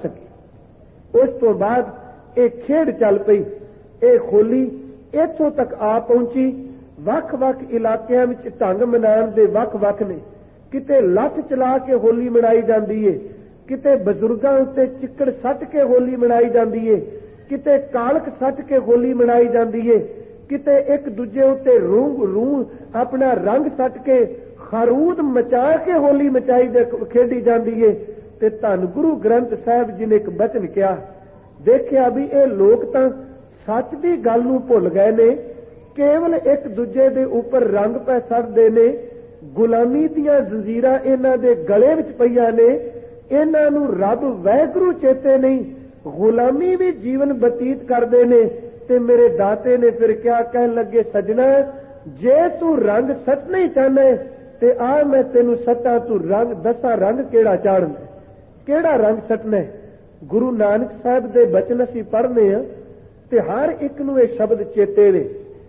सके। उस तो बाद ये खेड चल पई। ये होली इत्थों तक आ पहुंची। वख वख इलाकिਆਂ ਵਿੱਚ ਢੰਗ ਮਨਾਉਣ ਦੇ ਵੱਖ ਵੱਖ ਨੇ। किते लठ चला के होली मनाई जाती है, किते बजुर्गों उत्ते चिक्कड़ सट के होली मनाई जाती है, किते कालक सट के होली मनाई जाती है, किते एक दूजे उत्ते रूह रूह अपना रंग सट के खरूद मचा के होली मचाई खेडी जाती है। ते धन गुरु ग्रंथ साहिब जी ने एक बचन कहा, देखिया भी ये लोग तो सच की गल नूं भुल गए ने, केवल एक दूजे दे उपर रंग पै सटदे ने। गुलामी दियां जंजीरां इन्हां दे गले विच पईयां ने, इन्हां नूं रब वाहिगुरू चेते नहीं, गुलामी भी जीवन बतीत करदे ने। ते मेरे दाते ने फिर क्या कहन लगे, सजना जे तू रंग सटना ही चाहना है ते आ मैं तेनू सटा, तू रंग दसा रंग केड़ा चाढ़ना, केड़ा रंग सटना है। गुरु नानक साहब दे बचन असीं पढ़ने आ ते हर एक नूं ये शब्द चेते ने।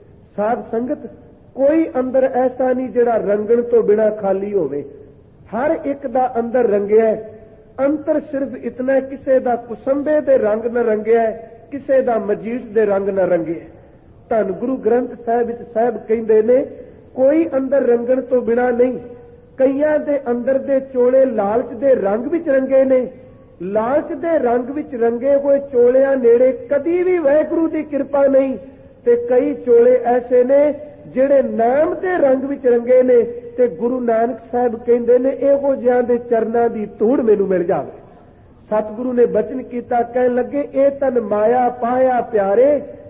साध संगत कोई अंदर ऐसा नहीं जिहड़ा रंगण तो बिना खाली होवे, हर एक दा अंदर रंगिया है। अंतर सिर्फ इतना, किसे दा कुसंबे दे रंग न रंगिया है, किसे दा मजीठ दे रंग न रंगिया। धन गुरु ग्रंथ साहिब विच साहिब कहंदे ने, कोई अंदर रंगण तो बिना नहीं। कईयां दे अंदर दे चोले लालच दे रंग विच रंगे ने, लालच दे रंग विच रंगे हुए चोलियां नेड़े कदी भी वाहिगुरू दी कृपा नहीं। ते कई चोले ऐसे ने ਜਿਹੜੇ नाम के रंग विच रंगे ने। ते गुरु नानक साहब कहते ने, इहो जिहां दे चरनां दी धूड़ मैनूं मिल जावे। सतगुरु ने बचन किया, कहन लगे, ए तन माया पाया प्यारे,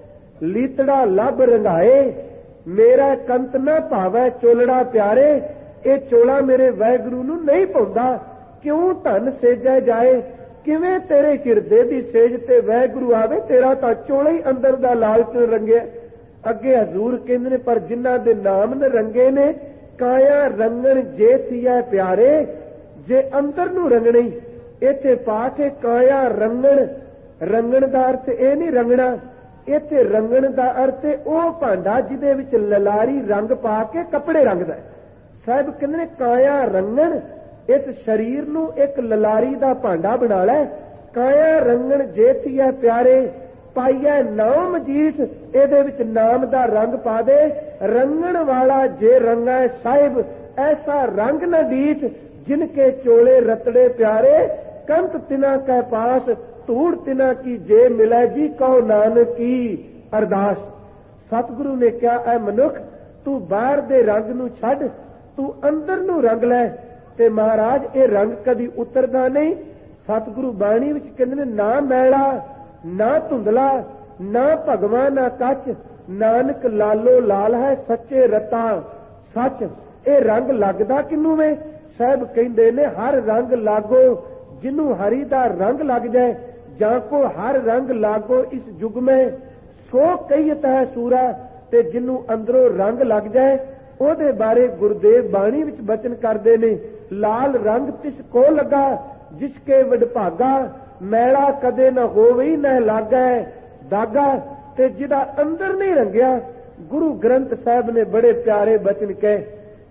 लीतड़ा लभ रंगाए, मेरा कंत ना भावै चोलड़ा प्यारे। ये चोला मेरे वाहिगुरू नूं नहीं पाउंदा, क्यों धन सेजा जाए, किवें तेरे हिरदे दी सेज ते वाहिगुरू आवे, तेरा तां चोला ही अंदर दा लालच रंगिया। अगे हजूर कहंदे ने, पर जिन्हां दे नाम न रंगे ने, काया रंगण जे थिया प्यारे, जे अंदर नूं रंगणी। इत्थे पा के काया रंगण, रंगण दा अर्थ ये नहीं रंगना, इत्थे रंगण दा अर्थ ओह भांडा जिहदे विच ललारी रंग पा के कपड़े रंगदा है। साहिब कहंदे ने, काया रंगण, इस शरीर नूं एक ललारी दा भांडा बना लै। काया रंगण जे थिया प्यारे, पाइया नाम जीठ, ਇਹਦੇ ਵਿੱਚ नाम ਦਾ रंग पा दे। रंगण वाला जे रंगा साहिब, ऐसा रंग न डीठ, जिनके चोले रतड़े प्यारे, कंत तिना कै पास, धूड़ तिना की जे मिलै जी, कहो नानक की अरदास। सतगुरु ने कहा, ऐ मनुख, तू बाहर दे रंग नूं छड्ड, तू अंदर नूं रंग लै। ते महाराज ये रंग कदी उतरदा नहीं। सतगुरु बाणी विच कहंदे ने, ना मैला ना धुंधला, ना भगवा ना कच, नानक लालो लाल है सच्चे रता सच। ये रंग लगदा किनू वे? साहब कहंदे ने, हर रंग लागो जिन्नू हरि दा रंग लग जाए, जां को हर रंग लागो इस युग में, सो कहीत है सूरा। ते जिन्नू अंदरों रंग लग जाए, ओदे बारे गुरदेव बाणी विच बचन करदे ने, लाल रंग तिस को लगा, जिसके वडभागा, मैला कदे न होवे न लागै दागा। ते जिदा अंदर नहीं रंगिया, गुरु ग्रंथ साहब ने बड़े प्यारे बचन कहे,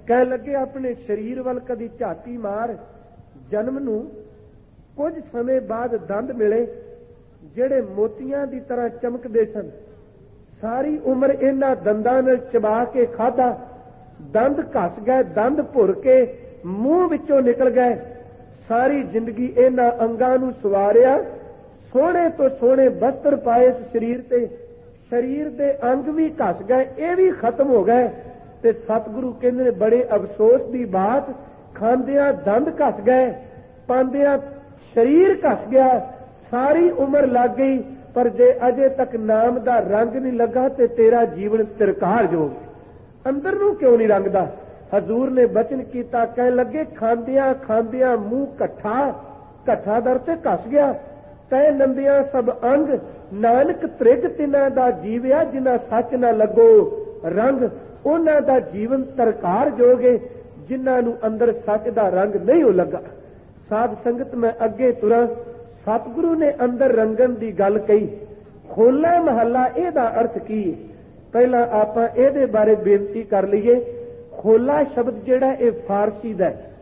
ਕਹਿ ਲੱਗੇ ਆਪਣੇ ਸਰੀਰ ਵੱਲ ਕਦੀ ਝਾਤੀ ਮਾਰ, ਜਨਮ ਨੂੰ ਕੁਝ ਸਮੇਂ ਬਾਅਦ ਦੰਦ ਮਿਲੇ ਜਿਹੜੇ ਮੋਤੀਆਂ ਦੀ ਤਰ੍ਹਾਂ ਚਮਕਦੇ ਸਨ। ਸਾਰੀ ਉਮਰ ਇਹਨਾਂ ਦੰਦਾਂ ਨਾਲ ਚਬਾ ਕੇ ਖਾਧਾ, ਦੰਦ ਘਸ ਗਏ, ਦੰਦ ਭੁਰ ਕੇ ਮੂੰਹ ਵਿੱਚੋਂ ਨਿਕਲ ਗਏ। ਸਾਰੀ ਜ਼ਿੰਦਗੀ ਇਹਨਾਂ ਅੰਗਾਂ ਨੂੰ ਸਵਾਰਿਆ, ਸੋਹਣੇ ਤੋਂ ਸੋਹਣੇ ਬਸਤਰ ਪਾਏ ਇਸ ਸਰੀਰ ਤੇ, ਸਰੀਰ ਦੇ ਅੰਗ ਵੀ ਘਸ ਗਏ, ਇਹ ਵੀ ਖਤਮ ਹੋ ਗਏ। ਤੇ ਸਤਿਗੁਰੂ ਕਹਿੰਦੇ ਨੇ ਬੜੇ ਅਫਸੋਸ ਦੀ ਬਾਤ, ਖਾਂਦਿਆਂ ਦੰਦ ਘਸ ਗਏ, ਪਾਉਂਦਿਆਂ ਸਰੀਰ ਘਸ ਗਿਆ, ਸਾਰੀ ਉਮਰ ਲੱਗ ਗਈ, ਪਰ ਜੇ ਅਜੇ ਤੱਕ ਨਾਮ ਦਾ ਰੰਗ ਨਹੀਂ ਲੱਗਾ ਤੇ ਤੇਰਾ ਜੀਵਨ ਤਿਰਕਾਰ ਜੋ ਅੰਦਰ ਨੂੰ ਕਿਉਂ ਨਹੀਂ ਰੰਗਦਾ। ਹਜ਼ੂਰ ਨੇ ਬਚਨ ਕੀਤਾ, ਕਹਿਣ ਲੱਗੇ ਖਾਂਦਿਆਂ ਖਾਂਦਿਆਂ ਮੂੰਹ ਇਕੱਠਾ, ਇਕੱਠਾ ਦਰ ਤੇ ਘਸ ਗਿਆ, ਤੈ ਨੰਦਿਆਂ ਸਭ ਅੰਗ, ਨਾਨਕ ਤ੍ਰਿਗ ਤਿਨਾਂ ਦਾ ਜੀਵਿਆ, ਜਿਨ੍ਹਾਂ ਸੱਚ ਨਾ ਲੱਗੋ ਰੰਗ, ਉਹਨਾਂ ਦਾ ਜੀਵਨ ਤਰਕਾਰ ਜੋਗੇ, ਜਿਨ੍ਹਾਂ ਨੂੰ ਅੰਦਰ ਸੱਚ ਦਾ ਰੰਗ ਨਹੀਂ ਉਹ ਲੱਗਾ। ਸਾਧ ਸੰਗਤ ਮੈਂ ਅੱਗੇ ਤੁਰਾਂ, ਸਤਿਗੁਰੂ ਨੇ ਅੰਦਰ ਰੰਗਣ ਦੀ ਗੱਲ ਕਹੀ। ਹੋਲਾ ਮਹੱਲਾ ਇਹਦਾ ਅਰਥ ਕੀ ਹੈ? ਪਹਿਲਾਂ ਆਪਾਂ ਇਹਦੇ ਬਾਰੇ ਬੇਨਤੀ ਕਰ ਲਈਏ। ਹੋਲਾ ਸ਼ਬਦ ਜਿਹੜਾ ਇਹ ਫਾਰਸੀ ਦਾ ਹੈ,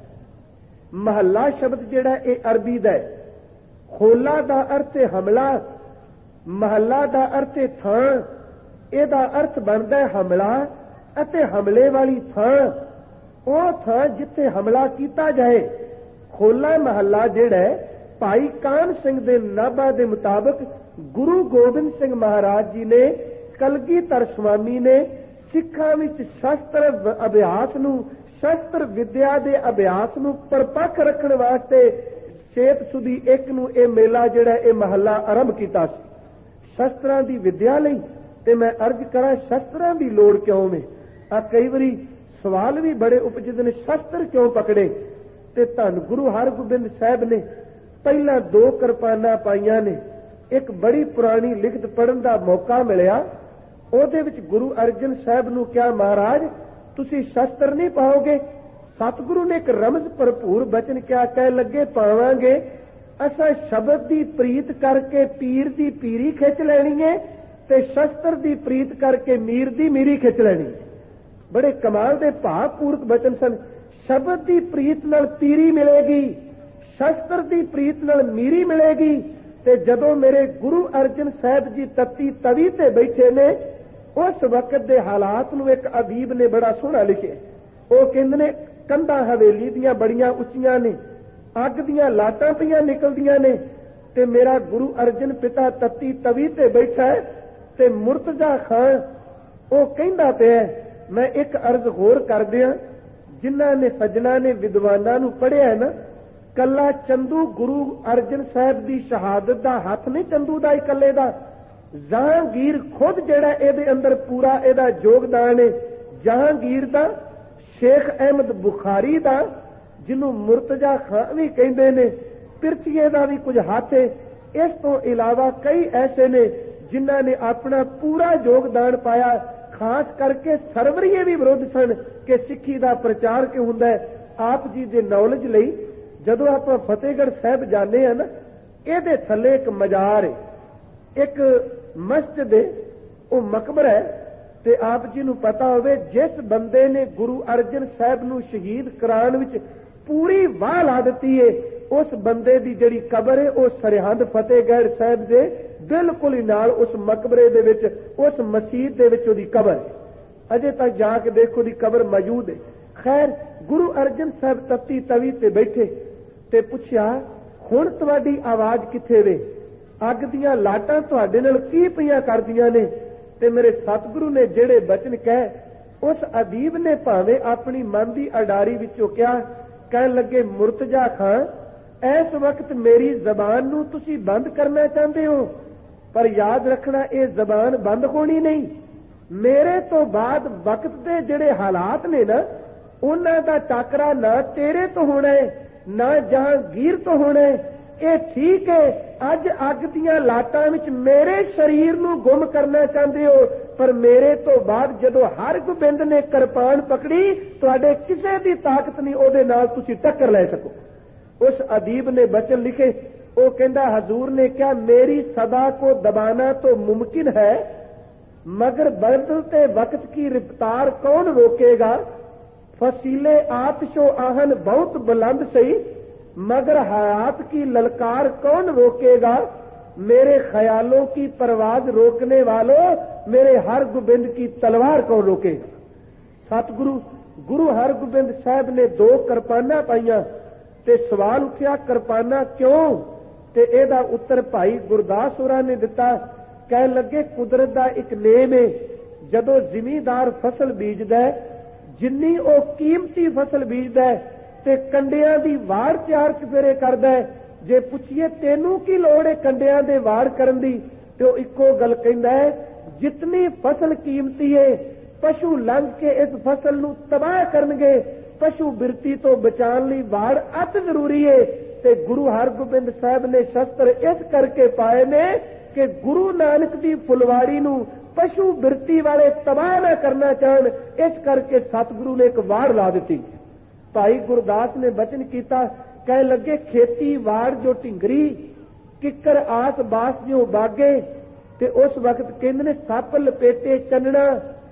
ਮਹੱਲਾ ਸ਼ਬਦ ਜਿਹੜਾ ਇਹ ਅਰਬੀ ਦਾ ਹੈ। ਹੋਲਾ ਦਾ ਅਰਥ ਹੈ ਹਮਲਾ, ਮਹੱਲਾ ਦਾ ਅਰਥ ਹੈ ਥਾਂ। ਇਹਦਾ ਅਰਥ ਬਣਦਾ ਹੈ ਹਮਲਾ ਅਤੇ ਹਮਲੇ ਵਾਲੀ ਥਾਂ, ਉਹ ਥਾਂ ਜਿੱਥੇ ਹਮਲਾ ਕੀਤਾ ਜਾਏ। ਹੋਲਾ ਮਹੱਲਾ ਜਿਹੜਾ ਭਾਈ ਕਾਹਨ ਸਿੰਘ ਦੇ ਨਾਭਾ ਦੇ ਮੁਤਾਬਕ ਗੁਰੂ ਗੋਬਿੰਦ ਸਿੰਘ ਮਹਾਰਾਜ ਜੀ ਨੇ, ਕਲਗੀਧਰ ਸਵਾਮੀ ਨੇ ਸਿੱਖਾਂ ਵਿੱਚ ਸ਼ਸਤਰ ਅਭਿਆਸ ਨੂੰ, ਸ਼ਸਤਰ ਵਿਦਿਆ ਦੇ ਅਭਿਆਸ ਨੂੰ ਪਰਪੱਕ ਰੱਖਣ ਵਾਸਤੇ ਛੇਤ ਸੁਦੀ ਇੱਕ ਨੂੰ ਇਹ ਮੇਲਾ ਜਿਹੜਾ ਇਹ ਮਹੱਲਾ ਆਰੰਭ ਕੀਤਾ ਸੀ, ਸ਼ਸਤਰਾਂ ਦੀ ਵਿਦਿਆ ਲਈ। ਤੇ ਮੈਂ ਅਰਜ਼ ਕਰਾਂ ਸ਼ਸਤਰਾਂ ਦੀ ਲੋੜ ਕਿਉਂ ਵੇ? ਆ ਕਈ ਵਾਰੀ ਸਵਾਲ ਵੀ ਬੜੇ ਉਪਜਦੇ ਨੇ, ਸ਼ਸਤਰ ਕਿਉਂ ਪਕੜੇ? ਤੇ ਧੰਨ ਗੁਰੂ ਹਰਗੋਬਿੰਦ ਸਾਹਿਬ ਨੇ ਪਹਿਲਾਂ ਦੋ ਕਿਰਪਾਨਾਂ ਪਾਈਆਂ ਨੇ। ਇੱਕ ਬੜੀ ਪੁਰਾਣੀ ਲਿਖਤ ਪੜ੍ਹਨ ਦਾ ਮੌਕਾ ਮਿਲਿਆ, ਉਹਦੇ ਵਿੱਚ ਗੁਰੂ ਅਰਜਨ ਸਾਹਿਬ ਨੂੰ ਕਿਹਾ, ਮਹਾਰਾਜ ਤੁਸੀਂ ਸ਼ਸਤਰ ਨਹੀਂ ਪਾਓਗੇ? ਸਤਿਗੁਰੂ ਨੇ ਇੱਕ ਰਮਜ਼ ਭਰਪੂਰ ਬਚਨ ਕਿਹਾ, ਕਹਿ ਲੱਗੇ ਪਾਵਾਂਗੇ, ਅਸਾਂ ਸ਼ਬਦ ਦੀ ਪ੍ਰੀਤ ਕਰਕੇ ਪੀਰ ਦੀ ਪੀਰੀ ਖਿੱਚ ਲੈਣੀ ਹੈ ਤੇ ਸ਼ਸਤਰ ਦੀ ਪ੍ਰੀਤ ਕਰਕੇ ਮੀਰ ਦੀ ਮੀਰੀ ਖਿੱਚ ਲੈਣੀ ਹੈ। ਬੜੇ ਕਮਾਲ ਦੇ ਭਾਵਪੂਰਕ ਬਚਨ ਸਨ। ਸ਼ਬਦ ਦੀ ਪ੍ਰੀਤ ਨਾਲ ਪੀਰੀ ਮਿਲੇਗੀ, ਸ਼ਸਤਰ ਦੀ ਪ੍ਰੀਤ ਨਾਲ ਮੀਰੀ ਮਿਲੇਗੀ। ਤੇ ਜਦੋਂ ਮੇਰੇ ਗੁਰੂ ਅਰਜਨ ਸਾਹਿਬ ਜੀ ਤੱਤੀ ਤਵੀ ਤੇ ਬੈਠੇ ਨੇ, ਉਸ ਵਕਤ ਦੇ ਹਾਲਾਤ ਨੂੰ ਇੱਕ ਅਦੀਬ ਨੇ ਬੜਾ ਸੋਹਣਾ ਲਿਖਿਆ। ਉਹ ਕਹਿੰਦੇ ਨੇ ਕੰਧਾਂ ਹਵੇਲੀ ਦੀਆਂ ਬੜੀਆਂ ਉੱਚੀਆਂ ਨੇ, ਅੱਗ ਦੀਆਂ ਲਾਟਾਂ ਪਈਆਂ ਨਿਕਲਦੀਆਂ ਨੇ, ਤੇ ਮੇਰਾ ਗੁਰੂ ਅਰਜਨ ਪਿਤਾ ਤੱਤੀ ਤਵੀ ਤੇ ਬੈਠਾ ਹੈ, ਤੇ ਮੁਰਤਜ਼ਾ ਖਾਨ ਉਹ ਕਹਿੰਦਾ ਪਿਆ, ਮੈਂ ਇੱਕ ਅਰਜ਼ ਹੋਰ ਕਰਦਿਆਂ, ਜਿਨ੍ਹਾਂ ਨੇ ਸੱਜਣਾ ਨੇ ਵਿਦਵਾਨਾਂ ਨੂੰ ਪੜ੍ਹਿਆ ਨਾ, ਕੱਲਾ ਚੰਦੂ ਗੁਰੂ ਅਰਜਨ ਸਾਹਿਬ ਦੀ ਸ਼ਹਾਦਤ ਦਾ ਹੱਥ ਨਹੀਂ ਚੰਦੂ ਦਾ ਇਕੱਲੇ ਦਾ, ਜਹਾਂਗੀਰ ਖੁਦ ਜਿਹੜਾ ਇਹਦੇ ਅੰਦਰ ਪੂਰਾ ਇਹਦਾ ਯੋਗਦਾਨ ਹੈ। ਜਹਾਂਗੀਰ ਦਾ, ਸ਼ੇਖ ਅਹਿਮਦ ਬੁਖਾਰੀ ਦਾ, ਜਿਹਨੂੰ ਮੁਰਤਜ਼ਾ ਖਾਨ ਵੀ ਕਹਿੰਦੇ ਨੇ, ਪਿਰਚੀਏ ਦਾ ਵੀ ਕੁਝ ਹੱਥ ਹੈ। ਇਸ ਤੋਂ ਇਲਾਵਾ ਕਈ ਐਸੇ ਨੇ ਜਿਨ੍ਹਾਂ ਨੇ ਆਪਣਾ ਪੂਰਾ ਯੋਗਦਾਨ ਪਾਇਆ। ਖਾਸ ਕਰਕੇ ਸਰਵਰੀਏ ਵੀ ਵਿਰੋਧ ਸਨ ਕਿ ਸਿੱਖੀ ਦਾ ਪ੍ਰਚਾਰ ਕਿਉਂ ਹੁੰਦਾ ਹੈ। ਆਪ ਜੀ ਦੇ ਨੌਲੇਜ ਲਈ ਜਦੋਂ ਆਪਾਂ ਫਤਿਹਗੜ੍ਹ ਸਾਹਿਬ ਜਾਂਦੇ ਆ ਨਾ, ਇਹਦੇ ਥੱਲੇ ਇੱਕ ਮਜ਼ਾਰ ਹੈ, ਇੱਕ ਮਸਜਿਦ ਹੈ, ਉਹ ਮਕਬਰਾ ਹੈ। ਤੇ ਆਪ ਜੀ ਨੂੰ ਪਤਾ ਹੋਵੇ, ਜਿਸ ਬੰਦੇ ਨੇ ਗੁਰੂ ਅਰਜਨ ਸਾਹਿਬ ਨੂੰ ਸ਼ਹੀਦ ਕਰਾਉਣ ਵਿੱਚ ਪੂਰੀ ਵਾਹ ਲਾ ਦਿੱਤੀ ਹੈ, ਉਸ ਬੰਦੇ ਦੀ ਜਿਹੜੀ ਕਬਰ ਹੈ ਉਹ ਸਰਹੰਦ ਫਤਿਹਗੜ੍ਹ ਸਾਹਿਬ ਦੇ ਬਿਲਕੁਲ ਹੀ ਨਾਲ ਉਸ ਮਕਬਰੇ ਦੇ ਵਿੱਚ, ਉਸ ਮਸਜਿਦ ਦੇ ਵਿੱਚ ਉਹਦੀ ਕਬਰ ਹੈ। ਅਜੇ ਤੱਕ ਜਾ ਕੇ ਦੇਖੋ ਦੀ ਕਬਰ ਮੌਜੂਦ ਹੈ। ਖੈਰ, ਗੁਰੂ ਅਰਜਨ ਸਾਹਿਬ ਤੱਤੀ ਤਵੀ ਤੇ ਬੈਠੇ ਤੇ ਪੁੱਛਿਆ, ਹੁਣ ਤੁਹਾਡੀ ਆਵਾਜ਼ ਕਿੱਥੇ ਵੇ? ਅੱਗ ਦੀਆਂ ਲਾਟਾਂ ਤੁਹਾਡੇ ਨਾਲ ਕੀ ਪਈਆਂ ਕਰਦੀਆਂ ਨੇ? ਤੇ ਮੇਰੇ ਸਤਿਗੁਰੂ ਨੇ ਜਿਹੜੇ ਬਚਨ ਕਹੇ, ਉਸ ਅਦੀਬ ਨੇ ਭਾਵੇਂ ਆਪਣੀ ਮਨ ਦੀ ਅਡਾਰੀ ਵਿੱਚੋਂ ਕਿਹਾ, ਕਹਿਣ ਲੱਗੇ, ਮੁਰਤਜ਼ਾ ਖਾਨ, ਇਸ ਵਕਤ ਮੇਰੀ ਜ਼ਬਾਨ ਨੂੰ ਤੁਸੀਂ ਬੰਦ ਕਰਨਾ ਚਾਹੁੰਦੇ ਹੋ, ਪਰ ਯਾਦ ਰੱਖਣਾ ਇਹ ਜ਼ਬਾਨ ਬੰਦ ਹੋਣੀ ਨਹੀਂ। ਮੇਰੇ ਤੋਂ ਬਾਅਦ ਵਕਤ ਦੇ ਜਿਹੜੇ ਹਾਲਾਤ ਨੇ ਨਾ, ਉਹਨਾਂ ਦਾ ਟਾਕਰਾ ਨਾ ਤੇਰੇ ਤੋਂ ਹੋਣਾ ਹੈ ਨਾ ਜਹਾਂਗੀਰ ਤੋਂ ਹੋਣਾ ਹੈ। ਇਹ ਠੀਕ ਹੈ, ਅੱਜ ਅੱਗ ਦੀਆਂ ਲਾਟਾਂ ਵਿੱਚ ਮੇਰੇ ਸਰੀਰ ਨੂੰ ਗੁੰਮ ਕਰਨਾ ਚਾਹੁੰਦੇ ਹੋ, ਪਰ ਮੇਰੇ ਤੋਂ ਬਾਅਦ ਜਦੋਂ ਹਰਗੋਬਿੰਦ ਨੇ ਕਿਰਪਾਨ ਪਕੜੀ, ਤੁਹਾਡੇ ਕਿਸੇ ਦੀ ਤਾਕਤ ਨਹੀਂ ਉਹਦੇ ਨਾਲ ਤੁਸੀਂ ਟੱਕਰ ਲੈ ਸਕੋ। ਉਸ ਅਦੀਬ ਨੇ ਬਚਨ ਲਿਖੇ, ਉਹ ਕਹਿੰਦਾ, ਹਜ਼ੂਰ ਨੇ ਕਿਹਾ, ਮੇਰੀ सदा को दबाना तो मुमकिन है, मगर बदलते वक्त की रफ्तार कौन रोकेगा? फसीले आतिशो आहन बहुत बुलंद सही, मगर हयात की ललकार कौन रोकेगा। मेरे ख्यालों की परवाज रोकने वालों, मेरे हर गोबिंद की तलवार कौन रोकेगा। सतगुरु गुरु हरगोबिंद साहब ने दो किरपाना पाईयां ते सवाल उठिया किरपाना क्यों, ते एदा उत्तर भाई गुरदास होरां ने दिता। कह लगे कुदरत दा एक नेम है, जदों जिमीदार फसल बीजदा है, जिन्नी ओ कीमती फसल बीजदा है ते कंडियां दी वाड़ चार चफेरे करदा है, जे पुछिए तेनू की लोड़ है कंडियां दे वाड़ करन दी, ते ओ इक्को गल कहंदा है, जितनी फसल कीमती है पशु लंघ के इस फसल नू तबाह करनगे, पशु बिरती तो बचाने लई वाड़ अत जरूरी है। ते गुरु हरगोबिंद साहब ने शस्त्र इस करके पाए ने कि गुरु नानक दी फुलवाड़ी नू पशु बिरती वाले तबाह न करना चाहन, इस करके सतगुरु ने एक वाड़ ला दी। भाई गुरदास ने बचन किया, कह लगे खेती वाड़ जो ढिंगरी, किकर आस बास जो बागे, ते उस वक्त कहंदे ने सप लपेटे चन्नना,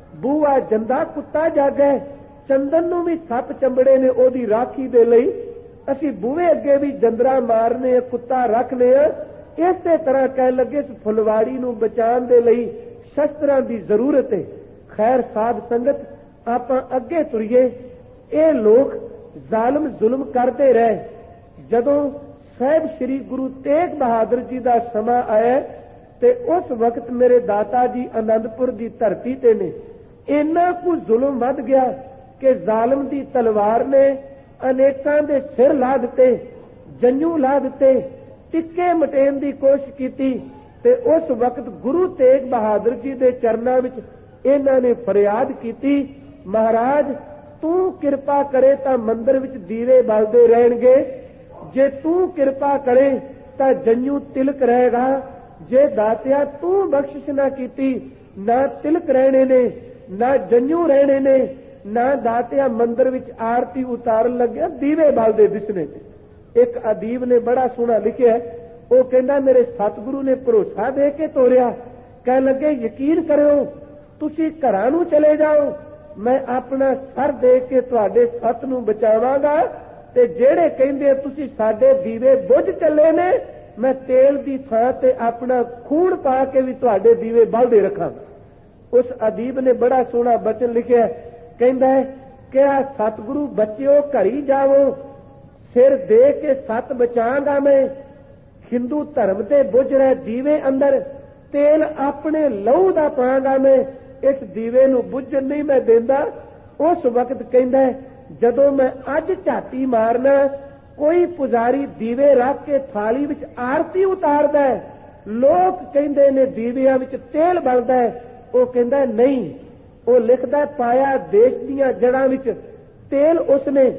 बूआ जंदा कुत्ता जागे। चंदन नू भी सप चंबड़े ने ओदी राखी दे लई, असी बूहे अगे भी जंदरा मारने कुत्ता रखने। इसे तरह कह लगे इस फुलवाड़ी नू बचाने दे लई शस्त्रां दी जरूरत है। खैर साध संगत आपां अगे तुरीए। ये लोग जालम जुल्म करते रहे, जदों साहिब श्री गुरु तेग बहादुर जी का समा आया ते उस वक्त मेरे दाता जी आनंदपुर की धरती ते ने इन्ना कु जुल्म वध गया कि जालम की तलवार ने अनेकां दे सिर ला दिते, जंजू ला दिते, टिक्के मटेन की कोशिश की। ते उस वक्त गुरु तेग बहादुर जी के चरणों में इन्हां ने फरियाद की, महाराज तू किरपा करे तो मंदिर विच दीवे बलदे रहणगे, जे तू किरपा करे तो जंजू तिलक रहेगा, जे दातिया तू बख्शिश ना की, ना तिलक रहने ने, ना जंजू रहने ने, ना दातिया मंदिर विच आरती उतारन लगे दीवे बलदे दिसने। एक अदीब ने बड़ा सोहना लिखिया, वो कहंदा मेरे सतगुरु ने भरोसा दे के तोरिया, कह लगे यकीन करो तुसी घरां नूं चले जाओ, मैं अपना सर दे के तुहाडे सत नूं बचावांगा, ते जेड़े कहंदे तुसी साडे दीवे बुझ चले ने, मैं तेल दी थां ते अपना खून पा के भी तुहाडे दीवे बलदे रखांगा। उस अदीब ने बड़ा सोहना बचन लिखिया, कहंदा है क्या सतगुरु बच्चिओ घरी जावो, सिर दे के सत बचांगा मैं, हिंदू धर्म दे बुझ रहे दीवे अंदर तेल अपने लहू दा पांगा मैं, इस दीवे नूं बुझन नहीं मैं देंदा। उस वक्त कहंदा है जदों मैं अज झाती मारना, कोई पुजारी दीवे रख के थाली विच आरती उतारदा है, लोग कहंदे ने दीवियां विच तेल बलदा है, वो कहंदा नहीं, वो लिखदा पाया देश दीयां जड़ां विच तेल उसने,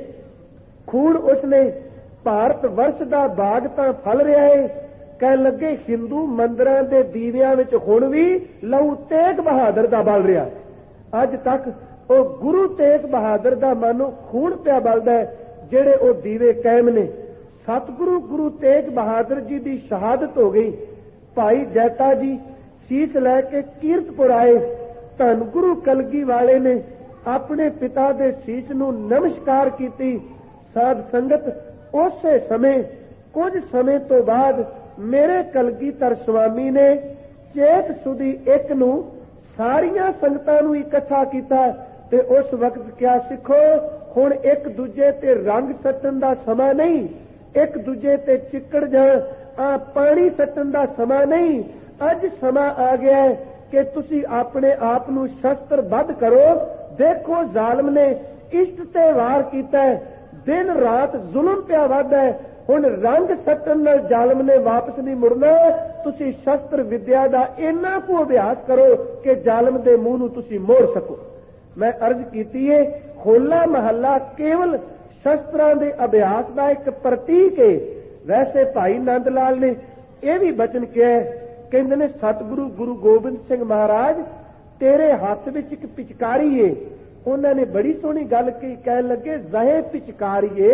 खून उसने, भारत वर्ष दा बाग तां फल रहा है। कह लगे हिंदू मंदिरां दे दीवियां विच हुण भी लहू तेग बहादुर दा बल रहा है। अज तक वो गुरु तेग बहादुर दा मानो खून पिया बलदा है, जेड़े वो दीवे कायम ने। सतगुरु गुरु तेग बहादुर जी की शहादत हो गई। भाई जैता जी शीश लैके कीरतपुर आए, धन गुरु कलगी वाले ने अपने पिता के शीश नूं नमस्कार की। साध संगत उस समय कुछ समय तो बाद मेरे कलगीधर स्वामी ने चेत सुदी एक नूं सारियां संगतां नूं इकट्ठा किया ते उस वक्त क्या सिखो, हुण एक दूजे ते रंग सट्टन दा समा नहीं, एक दूजे ते चिक्कड़ जां आ पानी सट्टन दा समा नहीं। अज समा आ गया है कि तुसी अपने आप नूं शस्त्र बद्ध करो। देखो जालम ने इष्ट ते वार कीता है, दिन रात जुल्म पिया वधदा है, हुण रंग सट्टन नाल जालम ने वापस नहीं मुड़ना। तुसी शस्त्र विद्या दा इन्ना को अभ्यास करो कि जालम दे मूंह नूं तुसी मोड़ सको। मैं अर्ज कीती है होला महला केवल शस्त्रां दे अभ्यास का एक प्रतीक है। वैसे भाई नंद लाल ने यह भी बचन किया, कहंदे ने सतगुरु गुरु गोबिंद सिंह महाराज तेरे हाथ विच एक पिचकारी है। उन्होंने बड़ी सोहनी गल की, कह लगे जहे पिचकारीए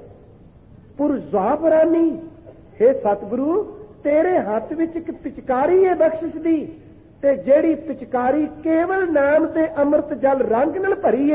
पुरजाफरानी, हे सतगुरु तेरे हाथ विच एक पिचकारी है बख्शिश दी, ते जेड़ी पिचकारी केवल नाम ते अमृत जल रंग नाल भरी है,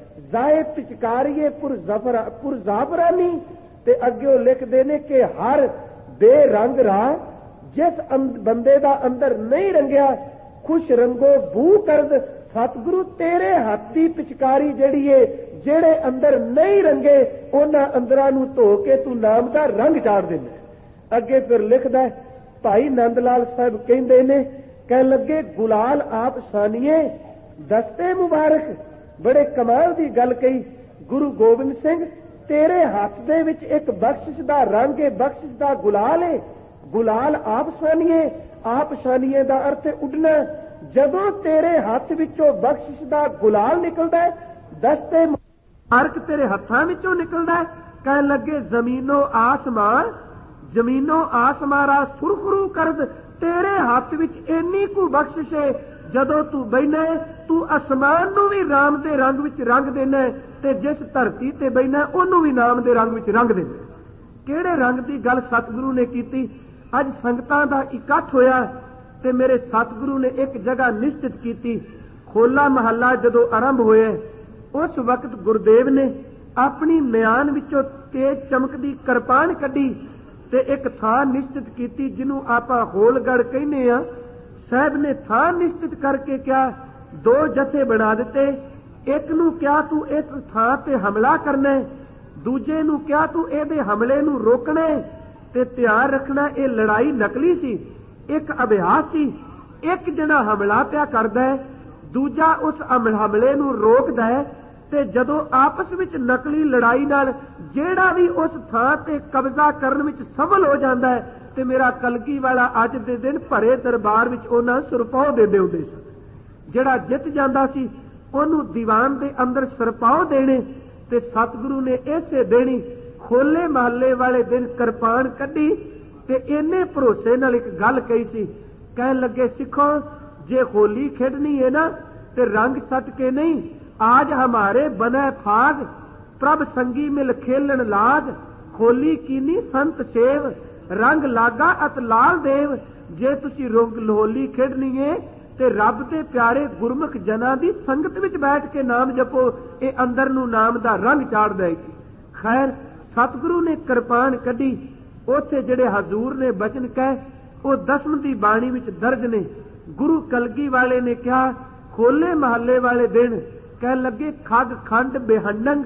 जाए पिचकारिए पुर जफरा पुर जाफरानी ते अगे लिखते ने कि हर बेरंग राह जिस बंदे दा अंदर नहीं रंगिया खुश रंगो बू करद सतगुरु तेरे हाथ की पिचकारी जिहड़ी है जेड़े अंदर नहीं रंगे उन्हां अंदरां नूं धो के तू नाम दा रंग चाड़ देना। अगे फिर लिखदा है भाई नंद लाल साहब कहंदे ने कह लगे गुलाल आप सानिए दस्ते मुबारक बड़े कमाल की गल कही। गुरु गोबिंद सिंह तेरे हाथ दे विच एक बख्शिश दा रंग है, बख्शिश दा गुलाल है। गुलाल आप सानिए, आप सानिए दा अर्थ उडना। जदों तेरे हाथ विचों बख्शिश दा गुलाल निकलदा है दस्ते मुबारक तेरे हत्थां विचों निकलदा है। कह लगे जमीनों आसमान जमीनों आसमारा सुरखरू करद तेरे हाथ विच इन्नी कु बख्शिश है जदों तू बैठना है तू आसमान नूं भी राम दे रंग विच रंग देना है ते जिस धरती ते बैठना ओनू भी नाम दे रंग विच रंग देना। किहड़े रंग की गल सतगुरु ने कीती। अज संगतां दा इकट्ठ होया ते मेरे सतगुरु ने एक जगह निश्चित की। खोला महला जदों आरंभ होया उस वक्त गुरुदेव ने अपनी म्यान विचों तेज चमकदी किरपान कड्डी ते एक थां निश्चित की जिन्हों आपां होलगढ़ कहने आ। साहब ने थां निश्चित करके क्या दो जथे बना दिते। एक नूं क्या तू इस थां ते हमला करना है, दूजे नूं क्या तू इहदे हमले नूं रोकना है ते ध्यान रखना ये लड़ाई नकली सी, एक अभ्यास सी। एक जना हमला पिया करदा है दूजा उस हमले नूं रोकदा है ते जदों आपस विच नकली लड़ाई नाल जेड़ा भी उस थां ते कब्जा करन विच सफल हो जाता है ते मेरा कलगी वाला अज दे दिन भरे दरबार विच उन्हां सुरपाओ दे देउंदे सी। जेड़ा जित जांदा सी ओनू दीवान दे अंदर सरपाओ देने ते सतगुरु ने इसे देनी खोले महल्ले वाले दिन किरपान कड्डी ते इन्ने भरोसे नाल एक गल कही सी। कहन लगे सिखो जे होली खेडनी है ना ते रंग सट के नहीं, आज हमारे बने फाग प्रभ संगी मिल खेलन लाज। होली कीनी संत सेव रंग लागा अत लाल देव। जे तुसी रंग होली खेडनी है ते रब दे प्यारे गुरमुख जना दी संगत विच बैठ के नाम जपो, ये अंदर नू नाम दा रंग चाड़ देगी। खैर सतगुरु ने किरपान कड्डी। उथे जेड़े हजूर ने बचन कहे वो दसम दी बाणी विच दर्ज ने। गुरु कलगी वाले ने कहा खोले महल्ले वाले दिन कह लगे खग खंड बेहंडंग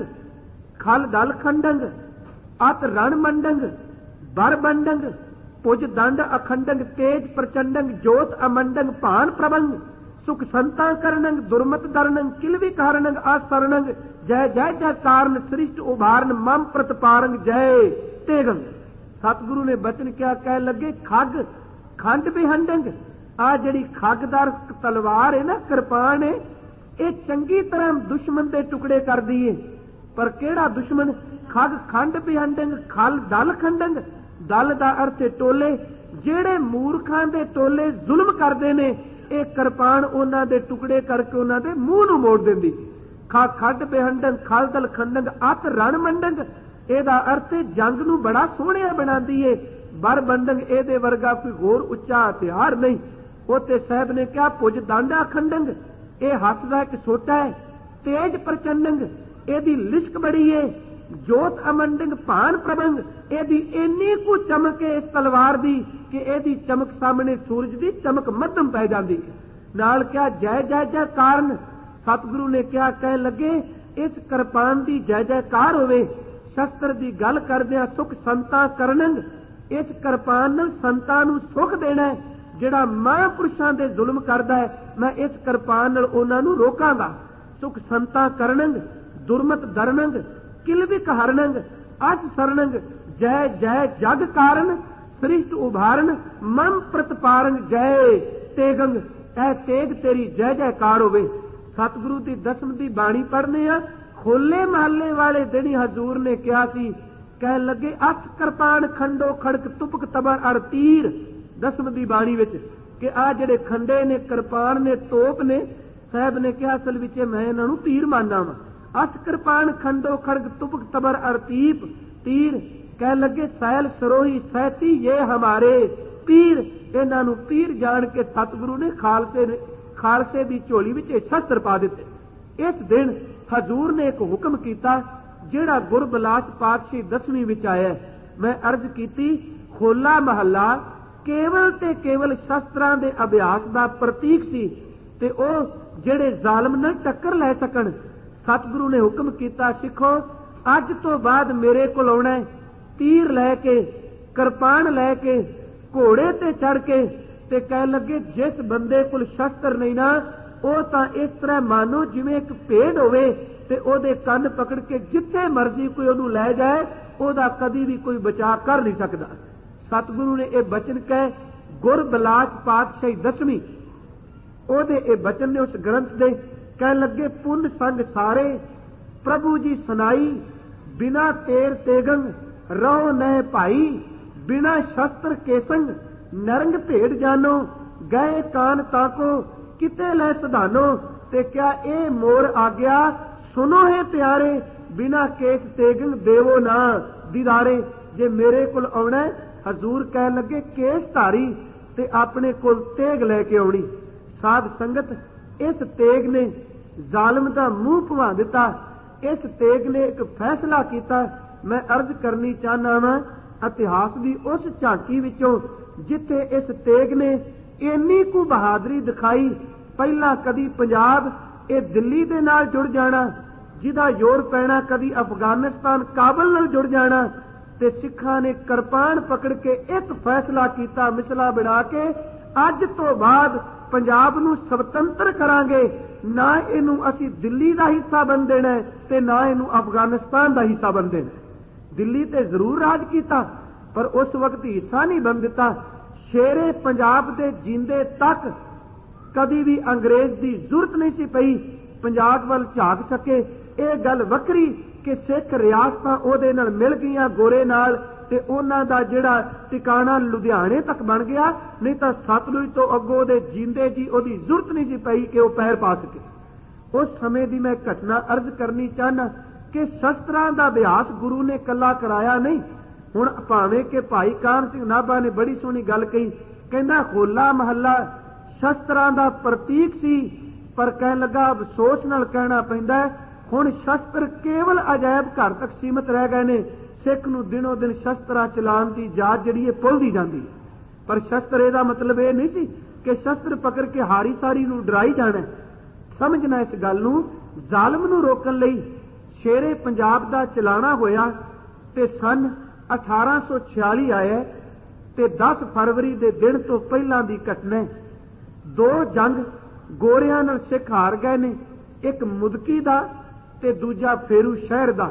खल दल खंडंग अत रण मंडंग बर बंडंग पुज दंड अखंडंग तेज प्रचंडंग जोत अमंडंग भान प्रबंग सुख संता करनंग दुर्मत दरनंग किलवी कारणंग आसरणंग जय जय जय कारण सृष्ट उभारन मम प्रतपारंग जय तेगंग। सतगुरु ने बचन क्या कह लगे खग खंड बेहंडंग आ जड़ी खगदार तलवार है ना किरपान है ये चंगी तरह दुश्मन के टुकड़े कर दिए। पर केड़ा दुश्मन खग खंड बेहंडंग खल दल खंडंग। दल दा अर्थ टोले जेड़े मूर्खां दे टोले जुल्म करते ने ये किरपान उन्हां दे टुकड़े करके उन्हां दे मूंह नूं मोड़ देंदी। खा खंड बेहंडंग खल दल खंडंग अत रण मंडंग एदा अर्थ जंग नूं बड़ा सोहणिया बनांदी है। बर बंडंग एदे वर्गा कोई होर उच्चा हथियार नहीं। उते साहब ने कहा पुज दांडा खंडंग ये हथ दा एक सोटा है। तेज प्रचंडंग एदी लिश्क बड़ी है। जोत अमंडंग भान प्रबंग एदी इन्नी कु चमक है इस तलवार दी कि एदी चमक सामने सूरज दी चमक मध्यम पै जाती है। नाल क्या जय जय जय कारण सतगुरु ने क्या कह लगे इस किरपान दी जय जयकार होवे। शस्त्र दी गल करदियां सुख संता करनंग इस किरपान नाल संतां नूं सुख देना है। जिहड़ा महापुरुषां दे जुल्म करदा है मैं इस किरपान नाल उन्हां नूं रोकांगा। सुख संता करनंग दुर्मत दरनंग किलविक हरनंग अस सरनंग जय जय जग कारण सृष्ट उभारन मम प्रतपारंग जय तेगंग। ऐ तेग तेरी जय जयकार होवे। सतगुरु दी दसम दी बाणी पढ़ने आ। खोले महल्ले वाले दिन हजूर ने कहा सी कह लगे अस किरपान खंडो खड़क तुपक तबर अर तीर। दसम दी बाणी विच कि आ जेड़े खंडे ने किरपान ने तोप ने साहब ने कहा असल विच मैं इन्हां नूं तीर मानना वा। अस किरपान खंडो खड़ग तुपक तबर अर तीप तीर कह लगे सैल सरोही सहती ये हमारे पीर। इन्हां नूं पीर जान के सतगुरु ने खालसे खालसे दी झोली विच शस्त्र पा दिते। इस दिन हजूर ने एक हुक्म किया जिहड़ा गुरबिलास पातशाही दसवीं विच आया। मैं अर्ज की होला महला केवल ते केवल शस्त्रां दे अभ्यास का प्रतीक सी ते ओ जिहड़े जालम नाल टक्कर लै सकण। सतगुरु ने हुक्म किया, सिखो अज तो बाद मेरे कोल आउणा तीर लैके किरपान लैके घोड़े ते चढ़ के ते कह लगे जिस बंदे कोल शस्त्र नहीं ना वो तां इस तरह मानो जिवें एक भेड़ होवे ते ओदे कंन पकड़ के जिथे मर्जी कोई ओनू लै जाए ओदा कदी भी कोई बचा कर नहीं सकता। सतगुरु ने यह बचन कह गुरबिलास पातशाही दसवीं ओदे ए बचन ने उस ग्रंथ दे कह लगे पुन संग सारे प्रभु जी सुनाई बिना तेर तेगंग रहो नह भाई बिना शस्त्र के संग नरंग भेड़ जानो गए कान ताको किते लै सधानो। ते क्या ए मोर आ गया सुनो है प्यारे बिना केस तेगंग देवो ना दीदारे। जे मेरे कोल आउणा हजूर कह लगे केस धारी ते अपने कोल तेग लैके आउणी। साध संगत इस तेग ने जालम दा मूंह भवा दिता। इस तेग ने एक फैसला किया। मैं अर्ज करनी चाहना वा इतिहास की उस झांकी विचों जिथे इस तेग ने इन्नी कु बहादुरी दिखाई। पहला कदी पंजाब ये दिल्ली दे नाल जुड़ जाना, जिदा जोर पैना कदी अफगानिस्तान काबल नाल जुड़ जाना, ते सिखां ने किरपान पकड़ के एक फैसला किया मिसला बना के अज तो बाद पंजाब नूं स्वतंत्र करांगे, ना इनू असी दिल्ली का हिस्सा बन देना ते ना इनू अफगानिस्तान का हिस्सा बन देना। दिल्ली ते जरूर राज किया पर उस वक्त हिस्सा नहीं बन दिता। शेरे पंजाब दे जींदे तक कदी भी अंग्रेज की जरूरत नहीं सी पई पंजाब वाल झाक सके। ये गल वक्री कि सिख रियासतां ओहदे नाल मिल गईयां गोरे नाल ते उन्हां दा जिहड़ा ठिकाना लुधियाने तक बन गया, नहीं तां सतलुज तो अगों दे जींदे जी ओहदी जरूरत नहीं सी पई कि वह पैर पा सके। उस समय की मैं घटना अर्ज करनी चाहना कि शस्त्रां दा अभ्यास गुरु ने कला कराया नहीं। हुण भावें कि भाई कान सिंह नाभा ने बड़ी सोहनी गल कही, कहंदा होला महला शस्त्रां दा प्रतीक सी, पर कह लगा अफसोस नाल कहना पैंदा हुण शस्त्र केवल अजायब घर तक सीमित रह गए ने। सिख नूं दिनों दिन शस्त्रां चलाण दी जात जिहड़ी है भुलदी जांदी। पर शस्त्र इहदा मतलब यह नहीं सी कि शस्त्र पकड़ के हारी सारी नूं डराई जाना। समझना इस गल नूं जालम नूं रोकण लई शेरे पंजाब दा चलाना होया ते सन अठारह सौ छियाली आया ते दस फरवरी दे दिन तो पहलां दी घटना। दो जंग गोरियां नाल सिख हार गए ने, एक मुदकी दा ते दूजा फेरू शहर दा।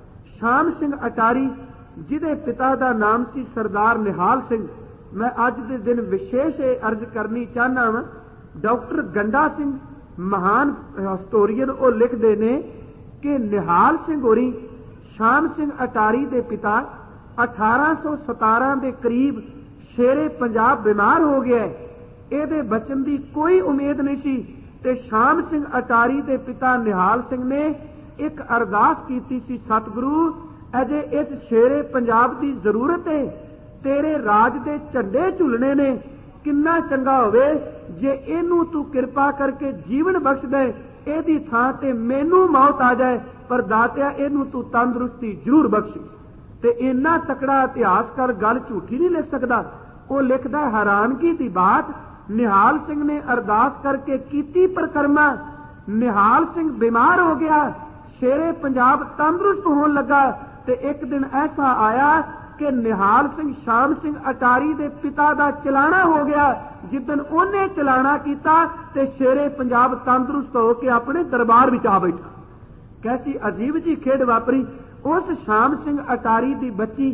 शाम सिंह अटारी जिहदे पिता दा नाम सी सरदार निहाल सिंह, मैं अज दे दिन विशेष अर्ज करनी चाहना वा। डॉक्टर गंडा सिंह महान हिस्टोरीयन वो लिखते ने कि निहाल सिंह होरी शाम सिंह अटारी दे पिता अठारह सौ सतारह के करीब शेरे पंजाब बीमार हो गया। ये बचन की कोई उम्मीद नहीं सी ते शाम सिंह अटारी के पिता निहाल सिंह ने एक अरदास की सी, सतगुरु अजे इस शेरे पंजाब की जरूरत है, तेरे राज के झंडे झुलने ने, किन्ना चंगा होवे जे इनू तू कृपा करके जीवन बख्श दे, एदी थां ते मैनू मौत आ जाए, पर दातिया इनू तू तंदुरुस्ती जरूर बख्शी। ते इन्ना तकड़ा इतिहास कर गल झूठी नहीं लिख सकता। वो लिखदा हैरानगी की बात, निहाल सिंह ने अरदास करके कीती परिक्रमा, निहाल सिंह बीमार हो गया, शेरे पंजाब तंदुरुस्त होने लगा। ते एक दिन ऐसा आया कि निहाल सिंह शाम सिंह अटारी दे पिता दा चलाना हो गया। जिदन उन्हें चलाना किया ते शेरे पंजाब तंदुरुस्त होकर अपने दरबार विच आ बैठा। कैसी अजीब जी खेड वापरी। उस शाम सिंह अटारी की बच्ची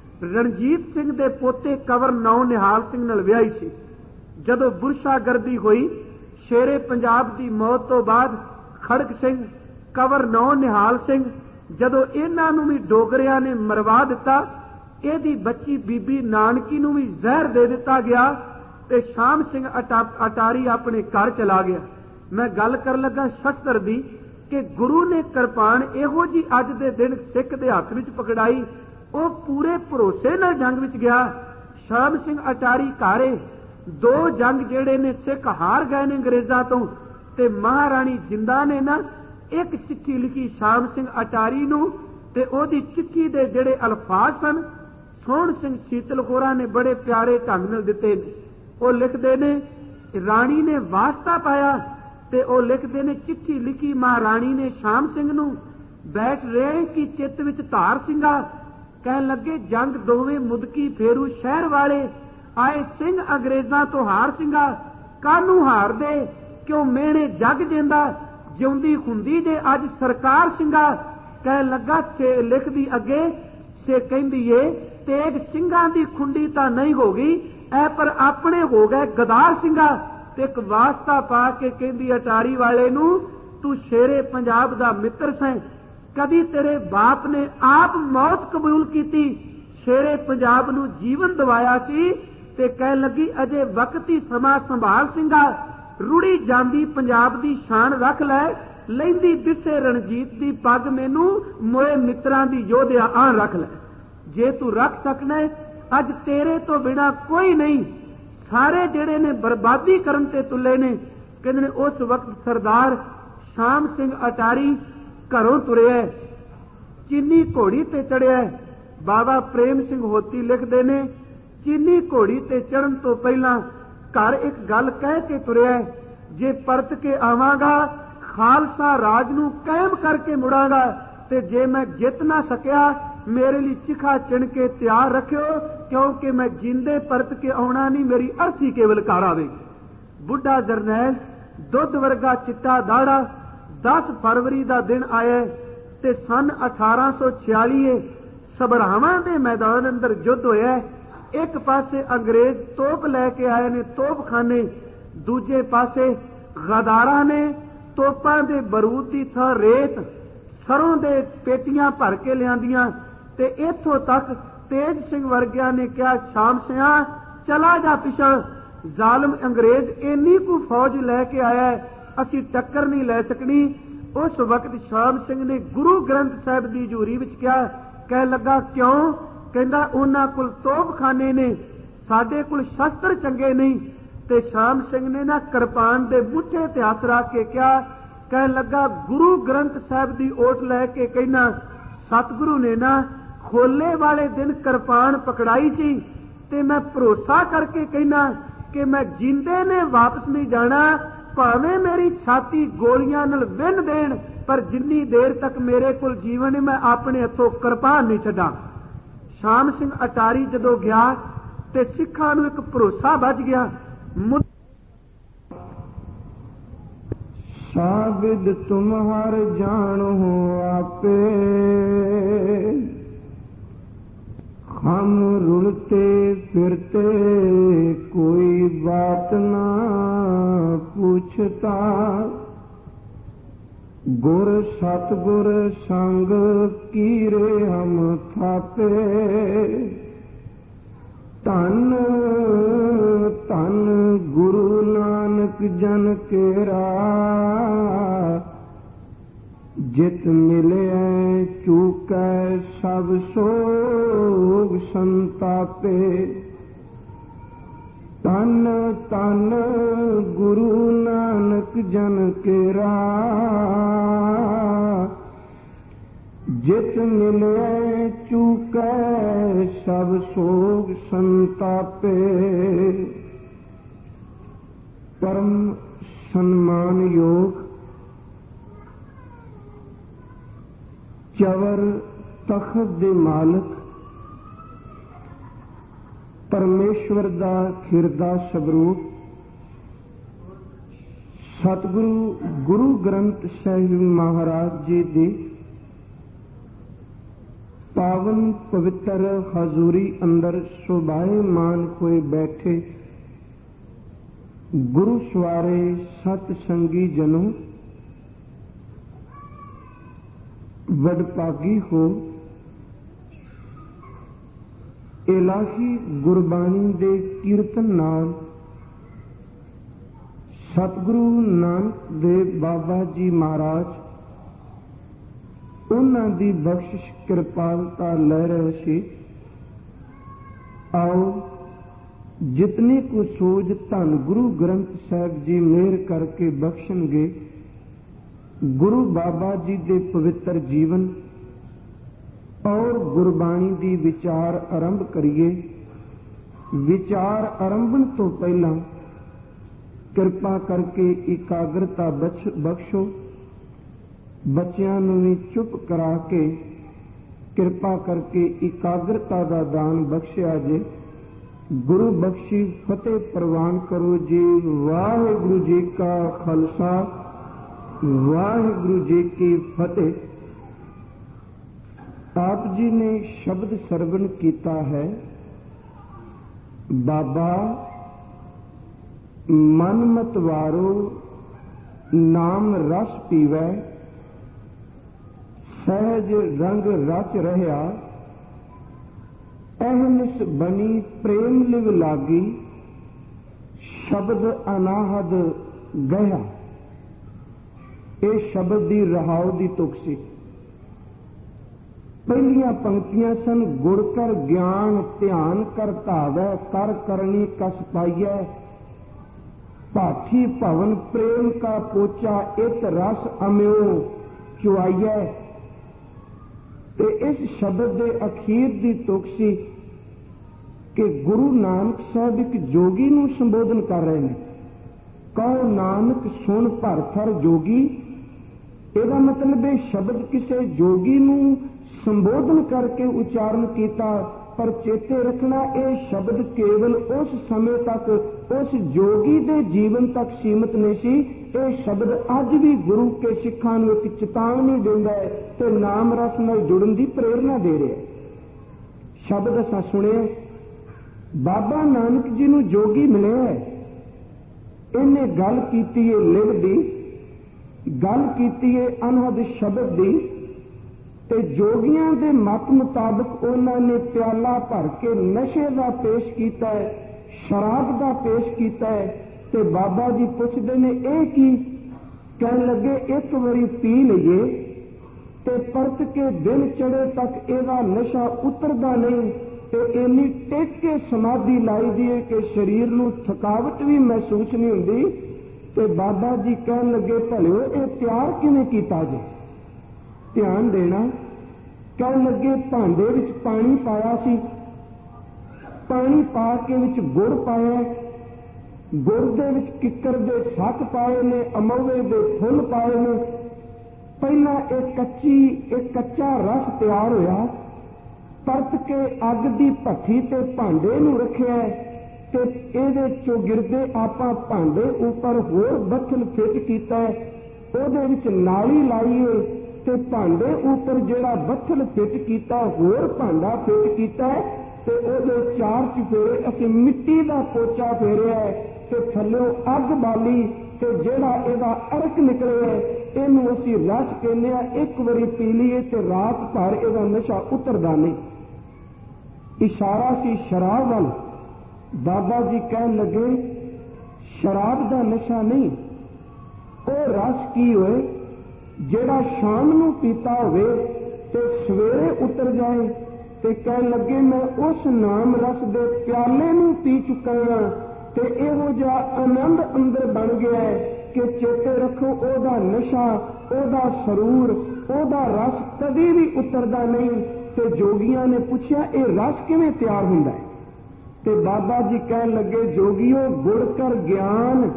रणजीत सिंह दे पोते कंवर नौ निहाल सिंह नाल विआही सी। जदों बुरशागर्दी हुई शेरे पंजाब की मौत तो बाद खड़क सिंह कंवर नौ निहाल सिंह जदों इन्हां नूं भी डोगरियां ने मरवा दिता, इहदी बच्ची बीबी नानकी नूं भी जहर दे दिता गया ते शाम सिंह अटा अटारी अपने घर चला गया। मैं गल कर लगा शस्त्र दी कि गुरु ने किरपान इहो जी अज दे दिन सिख दे हथ विच पकड़ाई, वो पूरे भरोसे नाल जंग विच गया। शाम सिंह अटारी घारे दो जंग जेड़े ने सिख हार गए ने अंग्रेजां तो, ते महाराणी जिंदा ने ना ਇੱਕ ਚਿੱਠੀ ਲਿਖੀ ਸ਼ਾਮ ਸਿੰਘ ਅਟਾਰੀ ਨੂੰ, ਤੇ ਉਹਦੀ ਚਿੱਠੀ ਦੇ ਜਿਹੜੇ ਅਲਫਾਜ਼ ਸਨ ਸੋਹਣ ਸਿੰਘ ਸੀਤਲ ਹੋਰਾਂ ਨੇ ਬੜੇ ਪਿਆਰੇ ਢੰਗ ਨਾਲ ਦਿੱਤੇ ਨੇ। ਉਹ ਲਿਖਦੇ ਨੇ, ਰਾਣੀ ਨੇ ਵਾਸਤਾ ਪਾਇਆ, ਤੇ ਉਹ ਲਿਖਦੇ ਨੇ, ਚਿੱਠੀ ਲਿਖੀ ਮਹਾਰਾਣੀ ਨੇ ਸ਼ਾਮ ਸਿੰਘ ਨੂੰ, ਬੈਠ ਰਹੇ ਕਿ ਚਿੱਤ ਵਿੱਚ ਧਾਰ ਸਿੰਘਾ, ਕਹਿਣ ਲੱਗੇ ਜੰਗ ਦੋਵੇਂ ਮੁਦਕੀ ਫੇਰੂ ਸ਼ਹਿਰ ਵਾਲੇ, ਆਏ ਸਿੰਘ ਅੰਗਰੇਜ਼ਾਂ ਤੋਂ ਹਾਰ ਸਿੰਘਾ, ਕਾਹਨੂੰ ਹਾਰਦੇ ਕਿਉਂ ਮਿਹਣੇ ਜੱਗ ਜਿੰਦਾ, ਜਿਉਂਦੀ ਹੁੰਦੀ ਜੇ ਅੱਜ ਸਰਕਾਰ ਸਿੰਘਾ। ਕਹਿਣ ਲੱਗਾ ਸੇ ਲਿਖਦੀ ਅੱਗੇ, ਸੇ ਕਹਿੰਦੀ ਏ ਤੇਗ ਸਿੰਘਾਂ ਦੀ ਖੁੰਡੀ ਤਾਂ ਨਹੀਂ ਹੋ ਗਈ, ਐ ਪਰ ਆਪਣੇ ਹੋ ਗਏ ਗਦਾਰ ਸਿੰਘਾ। ਤੇ ਇੱਕ ਵਾਸਤਾ ਪਾ ਕੇ ਕਹਿੰਦੀ ਅਟਾਰੀ ਵਾਲੇ ਨੂੰ, ਤੂੰ ਸ਼ੇਰੇ ਪੰਜਾਬ ਦਾ ਮਿੱਤਰ ਸੈਂ, ਕਦੀ ਤੇਰੇ ਬਾਪ ਨੇ ਆਪ ਮੌਤ ਕਬੂਲ ਕੀਤੀ, ਸ਼ੇਰੇ ਪੰਜਾਬ ਨੂੰ ਜੀਵਨ ਦਿਵਾਇਆ ਸੀ। ਤੇ ਕਹਿਣ ਲੱਗੀ ਅਜੇ ਵਕਤ ਹੀ ਸਮਾਂ ਸੰਭਾਲ ਸਿੰਘਾ, ਰੁੜੀ ਜਾਂਦੀ ਪੰਜਾਬ ਦੀ ਸ਼ਾਨ ਰੱਖ ਲੈ, ਲੈਂਦੀ ਦਿਸੇ ਰਣਜੀਤ ਦੀ ਪੱਗ ਮੈਨੂੰ, ਮੋਏ ਮਿੱਤਰਾਂ ਦੀ ਯੋਧਿਆ ਆਣ ਰੱਖ ਲੈ। ਜੇ ਤੂੰ ਰੱਖ ਸਕਣਾ ਅੱਜ ਤੇਰੇ ਤੋਂ ਬਿਨਾ ਕੋਈ ਨਹੀਂ, ਸਾਰੇ ਜਿਹੜੇ ਨੇ ਬਰਬਾਦੀ ਕਰਨ ਤੇ ਤੁਲੇ ਨੇ। ਕਹਿੰਦੇ ਨੇ ਉਸ ਵਕਤ ਸਰਦਾਰ ਸ਼ਾਮ ਸਿੰਘ ਅਟਾਰੀ ਘਰੋਂ ਤੁਰਿਆ, ਚੀਨੀ ਘੋੜੀ ਤੇ ਚੜਿਆ। ਬਾਬਾ ਪ੍ਰੇਮ ਸਿੰਘ ਹੋਤੀ ਲਿਖਦੇ ਨੇ, ਚੀਨੀ ਘੋੜੀ ਤੇ ਚੜਨ ਤੋਂ ਪਹਿਲਾਂ ਘਰ ਇੱਕ ਗੱਲ ਕਹਿ ਕੇ ਤੁਰਿਆ, ਜੇ ਪਰਤ ਕੇ ਆਵਾਂਗਾ ਖਾਲਸਾ ਰਾਜ ਨੂੰ ਕਾਇਮ ਕਰਕੇ ਮੁੜਾਂਗਾ, ਤੇ ਜੇ ਮੈਂ ਜਿੱਤ ਨਾ ਸਕਿਆ ਮੇਰੇ ਲਈ ਚਿਖਾ ਚਿਣ ਕੇ ਤਿਆਰ ਰੱਖਿਓ, ਕਿਉਂਕਿ ਮੈਂ ਜਿੰਦੇ ਪਰਤ ਕੇ ਆਉਣਾ ਨਹੀਂ, ਮੇਰੀ ਅਰਥੀ ਕੇਵਲ ਘਰ ਆਵੇਗੀ। ਬੁੱਢਾ ਜਰਨੈਲ ਦੁੱਧ ਵਰਗਾ ਚਿੱਟਾ ਦਾੜਾ, ਦਸ ਫਰਵਰੀ ਦਾ ਦਿਨ ਆਇਆ ਤੇ ਸਨ ਅਠਾਰਾਂ ਸੌ ਛਿਆਲੀ ਸਭਰਾਵਾਂ ਦੇ ਮੈਦਾਨ ਅੰਦਰ ਯੁੱਧ ਹੋਇਆ। ਇੱਕ ਪਾਸੇ ਅੰਗਰੇਜ਼ ਤੋਪ ਲੈ ਕੇ ਆਏ ਨੇ ਤੋਪਖਾਨੇ, ਦੂਜੇ ਪਾਸੇ ਗਦਾਰਾਂ ਨੇ ਤੋਪਾਂ ਦੇ ਬਰੂਦ ਦੀ ਥਾਂ ਰੇਤ ਸਰੋਂ ਦੇ ਪੇਟੀਆਂ ਭਰ ਕੇ ਲਿਆਂਦੀਆਂ। ਤੇ ਇੱਥੋਂ ਤੱਕ ਤੇਜ ਸਿੰਘ ਵਰਗਿਆਂ ਨੇ ਕਿਹਾ, ਸ਼ਾਮ ਸਿਆਂ ਚਲਾ ਜਾ ਪਿਛਾਂ, ਜ਼ਾਲਮ ਅੰਗਰੇਜ਼ ਇੰਨੀ ਕੁ ਫੌਜ ਲੈ ਕੇ ਆਇਆ, ਅਸੀਂ ਟੱਕਰ ਨਹੀਂ ਲੈ ਸਕਣੀ। ਉਸ ਵਕਤ ਸ਼ਾਮ ਸਿੰਘ ਨੇ ਗੁਰੂ ਗ੍ਰੰਥ ਸਾਹਿਬ ਦੀ ਹਜ਼ੂਰੀ ਵਿੱਚ ਕਿਹਾ, ਕਹਿ ਲੱਗਾ ਕਿਉਂ? ਕਹਿੰਦਾ ਉਹਨਾਂ ਕੋਲ ਤੋਪਖਾਨੇ ਨੇ, ਸਾਡੇ ਕੋਲ ਸ਼ਸਤਰ ਚੰਗੇ ਨਹੀਂ। ਤੇ ਸ਼ਾਮ ਸਿੰਘ ਨੇ ਨਾ ਕਿਰਪਾਨ ਦੇ ਮੁੱਠੇ ਤੇ ਹੱਥ ਰੱਖ ਕੇ ਕਿਹਾ, ਕਹਿਣ ਲੱਗਾ ਗੁਰੂ ਗ੍ਰੰਥ ਸਾਹਿਬ ਦੀ ਓਟ ਲੈ ਕੇ ਕਹਿਣਾ, ਸਤਿਗੁਰੂ ਨੇ ਨਾ ਖੋਲੇ ਵਾਲੇ ਦਿਨ ਕਿਰਪਾਨ ਪਕੜਾਈ ਸੀ, ਤੇ ਮੈਂ ਭਰੋਸਾ ਕਰਕੇ ਕਹਿਣਾ ਕਿ ਮੈਂ ਜਿੰਦੇ ਨੇ ਵਾਪਸ ਨਹੀਂ ਜਾਣਾ, ਭਾਵੇਂ ਮੇਰੀ ਛਾਤੀ ਗੋਲੀਆਂ ਨਾਲ ਵਿੰਨ ਦੇਣ, ਪਰ ਜਿੰਨੀ ਦੇਰ ਤੱਕ ਮੇਰੇ ਕੋਲ ਜੀਵਨ ਹੈ ਮੈਂ ਆਪਣੇ ਹੱਥੋਂ ਕਿਰਪਾਨ ਨਹੀਂ ਛੱਡਾਂ। ਸ਼ਾਮ ਸਿੰਘ ਅਟਾਰੀ ਜਦੋਂ ਗਿਆ ਤੇ ਸਿੱਖਾਂ ਨੂੰ ਇੱਕ ਭਰੋਸਾ ਵੱਜ ਗਿਆ। ਸਾਬਿਦ ਤੁਮਹਰ ਜਾਣੋ ਆਪੇ, ਹਮ ਰੁਲਤੇ ਫਿਰਤੇ ਕੋਈ ਬਾਤ ਨਾ ਪੁੱਛਤਾ, ਗੁਰ ਸਤਿਗੁਰ ਸੰਗ ਕੀਰੇ ਹਮ ਥਾਪੇ, ਧੰਨ ਧੰਨ ਗੁਰੂ ਨਾਨਕ ਜਨ ਕੇਰਾ, ਜਿਤ ਮਿਲਿਆ ਚੂਕੈ ਸਭ ਸੋਗ ਸੰਤਾਪੇ, ਧੰਨ ਧੰਨ ਗੁਰੂ ਨਾਨਕ ਜਨ ਕੇਰਾ, ਜਿਤ ਮਿਲਿਆ ਚੂਕੈ ਸਭ ਸੋਗ ਸੰਤਾਪੇ। ਪਰਮ ਸਨਮਾਨਯੋਗ ਚਵਰ ਤਖਤ ਦੇ ਮਾਲਕ ਪਰਮੇਸ਼ਵਰ ਦਾ ਖਿਰਦਾ ਸਵਰੂਪ ਸਤਿਗੁਰੂ ਗੁਰੂ ਗ੍ਰੰਥ ਸਾਹਿਬ ਮਹਾਰਾਜ ਜੀ ਦੀ ਪਾਵਨ ਪਵਿੱਤਰ ਹਜ਼ੂਰੀ ਅੰਦਰ ਸੁਭਾਏਮਾਨ ਹੋਏ ਬੈਠੇ ਗੁਰੂ ਸਵਾਰੇ ਸਤ ਸੰਗੀ ਜਨੋ, ਵਡਭਾਗੀ ਹੋ ਇਲਾਹੀ ਗੁਰਬਾਣੀ ਦੇ ਕੀਰਤਨ ਨਾਲ ਸਤਿਗੁਰੂ ਨਾਨਕ ਦੇਵ ਬਾਬਾ ਜੀ ਮਹਾਰਾਜ ਉਹਨਾਂ ਦੀ ਬਖਸ਼ਿਸ਼ ਕਿਰਪਾਲਤਾ ਲੈ ਰਹੇ ਸੀ। ਆਓ ਜਿਤਨੀ ਕੁ ਸੋਝ ਧੰਨ ਗੁਰੂ ਗ੍ਰੰਥ ਸਾਹਿਬ ਜੀ ਮਿਹਰ ਕਰਕੇ ਬਖਸ਼ਣਗੇ, ਗੁਰੂ ਬਾਬਾ ਜੀ ਦੇ ਪਵਿੱਤਰ ਜੀਵਨ ਔਰ ਗੁਰਬਾਣੀ ਦੀ ਵਿਚਾਰ ਆਰੰਭ ਕਰੀਏ। ਵਿਚਾਰ ਆਰੰਭਣ ਤੋਂ ਪਹਿਲਾਂ ਕਿਰਪਾ ਕਰਕੇ ਇਕਾਗਰਤਾ ਬਖਸ਼ੋ। ਬੱਚਿਆਂ ਨੂੰ ਵੀ ਚੁੱਪ ਕਰਾ ਕੇ ਕਿਰਪਾ ਕਰਕੇ ਇਕਾਗਰਤਾ ਦਾ ਦਾਨ ਬਖਸ਼ਿਆ ਜੇ। ਗੁਰੂ ਬਖਸ਼ੀ ਫਤਿਹ ਪ੍ਰਵਾਨ ਕਰੋ ਜੀ। ਵਾਹਿਗੁਰੂ ਜੀ ਕਾ ਖਾਲਸਾ, ਵਾਹਿਗੁਰੂ ਜੀ ਕੀ ਫਤਿਹ। ਆਪ ਜੀ ਨੇ ਸ਼ਬਦ ਸਰਵਣ ਕੀਤਾ ਹੈ, ਬਾਬਾ ਮਨ ਮਤ ਵਾਰੋ ਨਾਮ ਰਸ ਪੀਵੈ, ਸਹਿਜ ਰੰਗ ਰਚ ਰਹਿਆ, ਅਹਨਿਸ ਬਣੀ ਪ੍ਰੇਮ ਲਿਵ ਲਾਗੀ, ਸ਼ਬਦ ਅਨਾਹਦ ਗਿਆ। ਇਹ ਸ਼ਬਦ ਦੀ ਰਹਾਉ ਦੀ ਤੁਕ ਸੀ। ਪਹਿਲੀਆਂ ਪੰਕਤੀਆਂ ਸਨ, ਗੁਰ ਕਰ ਗਿਆਨ ਧਿਆਨ ਕਰ ਧਾਵੈ, ਕਰ ਕਰਨੀ ਕਸ ਪਾਈਐ, ਭਾਠੀ ਭਵਨ ਪ੍ਰੇਮ ਕਾ ਪੋਚਾ, ਇਤ ਰਸ ਅਮਿਓ ਚੁਆਈਐ। ਤੇ ਇਸ ਸ਼ਬਦ ਦੇ ਅਖੀਰ ਦੀ ਤੁਕ ਸੀ ਕਿ ਗੁਰੂ ਨਾਨਕ ਸਾਹਿਬ ਇੱਕ ਜੋਗੀ ਨੂੰ ਸੰਬੋਧਨ ਕਰ ਰਹੇ ਨੇ। ਕਹੋ ਨਾਨਕ ਸੁਣ ਭਰਥਰ ਜੋਗੀ। ਇਹਦਾ ਮਤਲਬ ਇਹ ਸ਼ਬਦ ਕਿਸੇ ਜੋਗੀ ਨੂੰ ਸੰਬੋਧਨ ਕਰਕੇ ਉਚਾਰਨ ਕੀਤਾ, ਪਰ ਚੇਤੇ ਰੱਖਣਾ ਇਹ ਸ਼ਬਦ ਕੇਵਲ ਉਸ ਸਮੇਂ ਤੱਕ ਉਸ ਜੋਗੀ ਦੇ ਜੀਵਨ ਤੱਕ ਸੀਮਤ ਨਹੀਂ ਸੀ। ਇਹ ਸ਼ਬਦ ਅੱਜ ਵੀ ਗੁਰੂ ਕੇ ਸਿੱਖਾਂ ਨੂੰ ਇੱਕ ਚੇਤਾਵਨੀ ਦਿੰਦਾ ਹੈ ਤੇ ਨਾਮ ਰਸ ਨਾਲ ਜੁੜਨ ਦੀ ਪ੍ਰੇਰਨਾ ਦੇ ਰਿਹਾ। ਸ਼ਬਦ ਅਸਾਂ ਸੁਣਿਆ, ਬਾਬਾ ਨਾਨਕ ਜੀ ਨੂੰ ਜੋਗੀ ਮਿਲਿਆ, ਇਹਨੇ ਗੱਲ ਕੀਤੀ ਹੈ ਲਿਵ ਦੀ, ਗੱਲ ਕੀਤੀ ਹੈ ਅਨਹਦ ਸ਼ਬਦ ਦੀ, ਤੇ ਜੋਗੀਆਂ ਦੇ ਮਤ ਮੁਤਾਬਕ ਉਹਨਾਂ ਨੇ ਪਿਆਲਾ ਭਰ ਕੇ ਨਸ਼ੇ ਦਾ ਪੇਸ਼ ਕੀਤਾ ਹੈ, ਸ਼ਰਾਬ ਦਾ ਪੇਸ਼ ਕੀਤਾ ਹੈ। ਤੇ ਬਾਬਾ ਜੀ ਪੁੱਛਦੇ ਨੇ ਇਹ ਕੀ? ਕਹਿਣ ਲੱਗੇ ਇੱਕ ਵਾਰੀ ਪੀ ਲਈਏ ਤੇ ਪਰਤ ਕੇ ਦਿਨ ਚੜੇ ਤੱਕ ਇਹਦਾ ਨਸ਼ਾ ਉਤਰਦਾ ਨਹੀਂ, ਤੇ ਇੰਨੀ ਟਿਕ ਕੇ ਸਮਾਧੀ ਲਾਈ ਦੀ ਹੈ ਕਿ ਸਰੀਰ ਨੂੰ ਥਕਾਵਟ ਵੀ ਮਹਿਸੂਸ ਨਹੀਂ ਹੁੰਦੀ। ਤੇ ਬਾਬਾ ਜੀ ਕਹਿਣ ਲੱਗੇ ਭਲਿਓ ਇਹ ਤਿਆਰ ਕਿਵੇਂ ਕੀਤਾ ਜੀ? ਧਿਆਨ ਦੇਣਾ। ਕਹਿਣ ਲੱਗੇ ਭਾਂਡੇ ਵਿੱਚ ਪਾਣੀ ਪਾਇਆ ਸੀ, ਪਾਣੀ ਪਾ ਕੇ ਵਿੱਚ ਗੁੜ ਪਾਇਆ, ਗੁੜ ਦੇ ਵਿੱਚ ਕਿੱਕਰ ਦੇ ਸੱਕ ਪਾਏ ਨੇ, ਅਮਵੇ ਦੇ ਫੁੱਲ ਪਾਏ ਨੇ। ਪਹਿਲਾਂ ਇਹ ਕੱਚੀ ਇਹ ਕੱਚਾ ਰਸ ਤਿਆਰ ਹੋਇਆ, ਪਰਤ ਕੇ ਅੱਗ ਦੀ ਭੱਠੀ ਤੇ ਭਾਂਡੇ ਨੂੰ ਰੱਖਿਆ ਤੇ ਇਹਦੇ ਚੋਂ ਗਿਰਦੇ ਆਪਾਂ ਭਾਂਡੇ ਉੱਪਰ ਹੋਰ ਬੱਥਲ ਫਿੱਟ ਕੀਤਾ, ਉਹਦੇ ਵਿੱਚ ਨਾਲੀ ਲਾਈਏ ਤੇ ਭਾਂਡੇ ਉੱਪਰ ਜਿਹੜਾ ਬੱਥਲ ਫਿੱਟ ਕੀਤਾ ਹੋਰ ਭਾਂਡਾ ਫਿੱਟ ਕੀਤਾ ਤੇ ਉਹਦੇ ਚਾਰ ਚੁਫੇਰੇ ਅਸੀਂ ਮਿੱਟੀ ਦਾ ਪੋਚਾ ਫੇਰਿਆ ਤੇ ਥੱਲਿਓਂ ਅੱਗ ਬਾਲੀ ਤੇ ਜਿਹੜਾ ਇਹਦਾ ਅਰਕ ਨਿਕਲਿਆ ਇਹਨੂੰ ਅਸੀਂ ਰਸ ਕਹਿੰਦੇ ਆ। ਇੱਕ ਵਾਰੀ ਪੀ ਲਈਏ ਤੇ ਰਾਤ ਭਰ ਇਹਦਾ ਨਸ਼ਾ ਉਤਰਦਾ ਨਹੀਂ। ਇਸ਼ਾਰਾ ਸੀ ਸ਼ਰਾਬ ਵੱਲ। ਬਾਬਾ ਜੀ ਕਹਿਣ ਲੱਗੇ ਸ਼ਰਾਬ ਦਾ ਨਸ਼ਾ ਨਹੀਂ, ਉਹ ਰਸ ਕੀ ਹੋਏ ਜਿਹੜਾ ਸ਼ਾਮ ਨੂੰ ਪੀਤਾ ਹੋਵੇ ਤੇ ਸਵੇਰੇ ਉਤਰ ਜਾਏ। ਤੇ ਕਹਿਣ ਲੱਗੇ ਮੈਂ ਉਸ ਨਾਮ ਰਸ ਦੇ ਪਿਆਲੇ ਨੂੰ ਪੀ ਚੁੱਕਾ ਹਾਂ ਤੇ ਇਹੋ ਜਿਹਾ ਆਨੰਦ ਅੰਦਰ ਬਣ ਗਿਆ ਹੈ ਕਿ ਚੇਤੇ ਰੱਖੋ ਉਹਦਾ ਨਸ਼ਾ, ਉਹਦਾ ਸਰੂਰ, ਉਹਦਾ ਰਸ ਕਦੀ ਵੀ ਉਤਰਦਾ ਨਹੀਂ। ਤੇ ਜੋਗੀਆਂ ਨੇ ਪੁੱਛਿਆ ਇਹ ਰਸ ਕਿਵੇਂ ਤਿਆਰ ਹੁੰਦਾ ਹੈ? ਤੇ ਬਾਬਾ ਜੀ ਕਹਿਣ ਲੱਗੇ ਜੋਗੀਓ ਗੁੜ ਕਰ ਗਿਆਨ,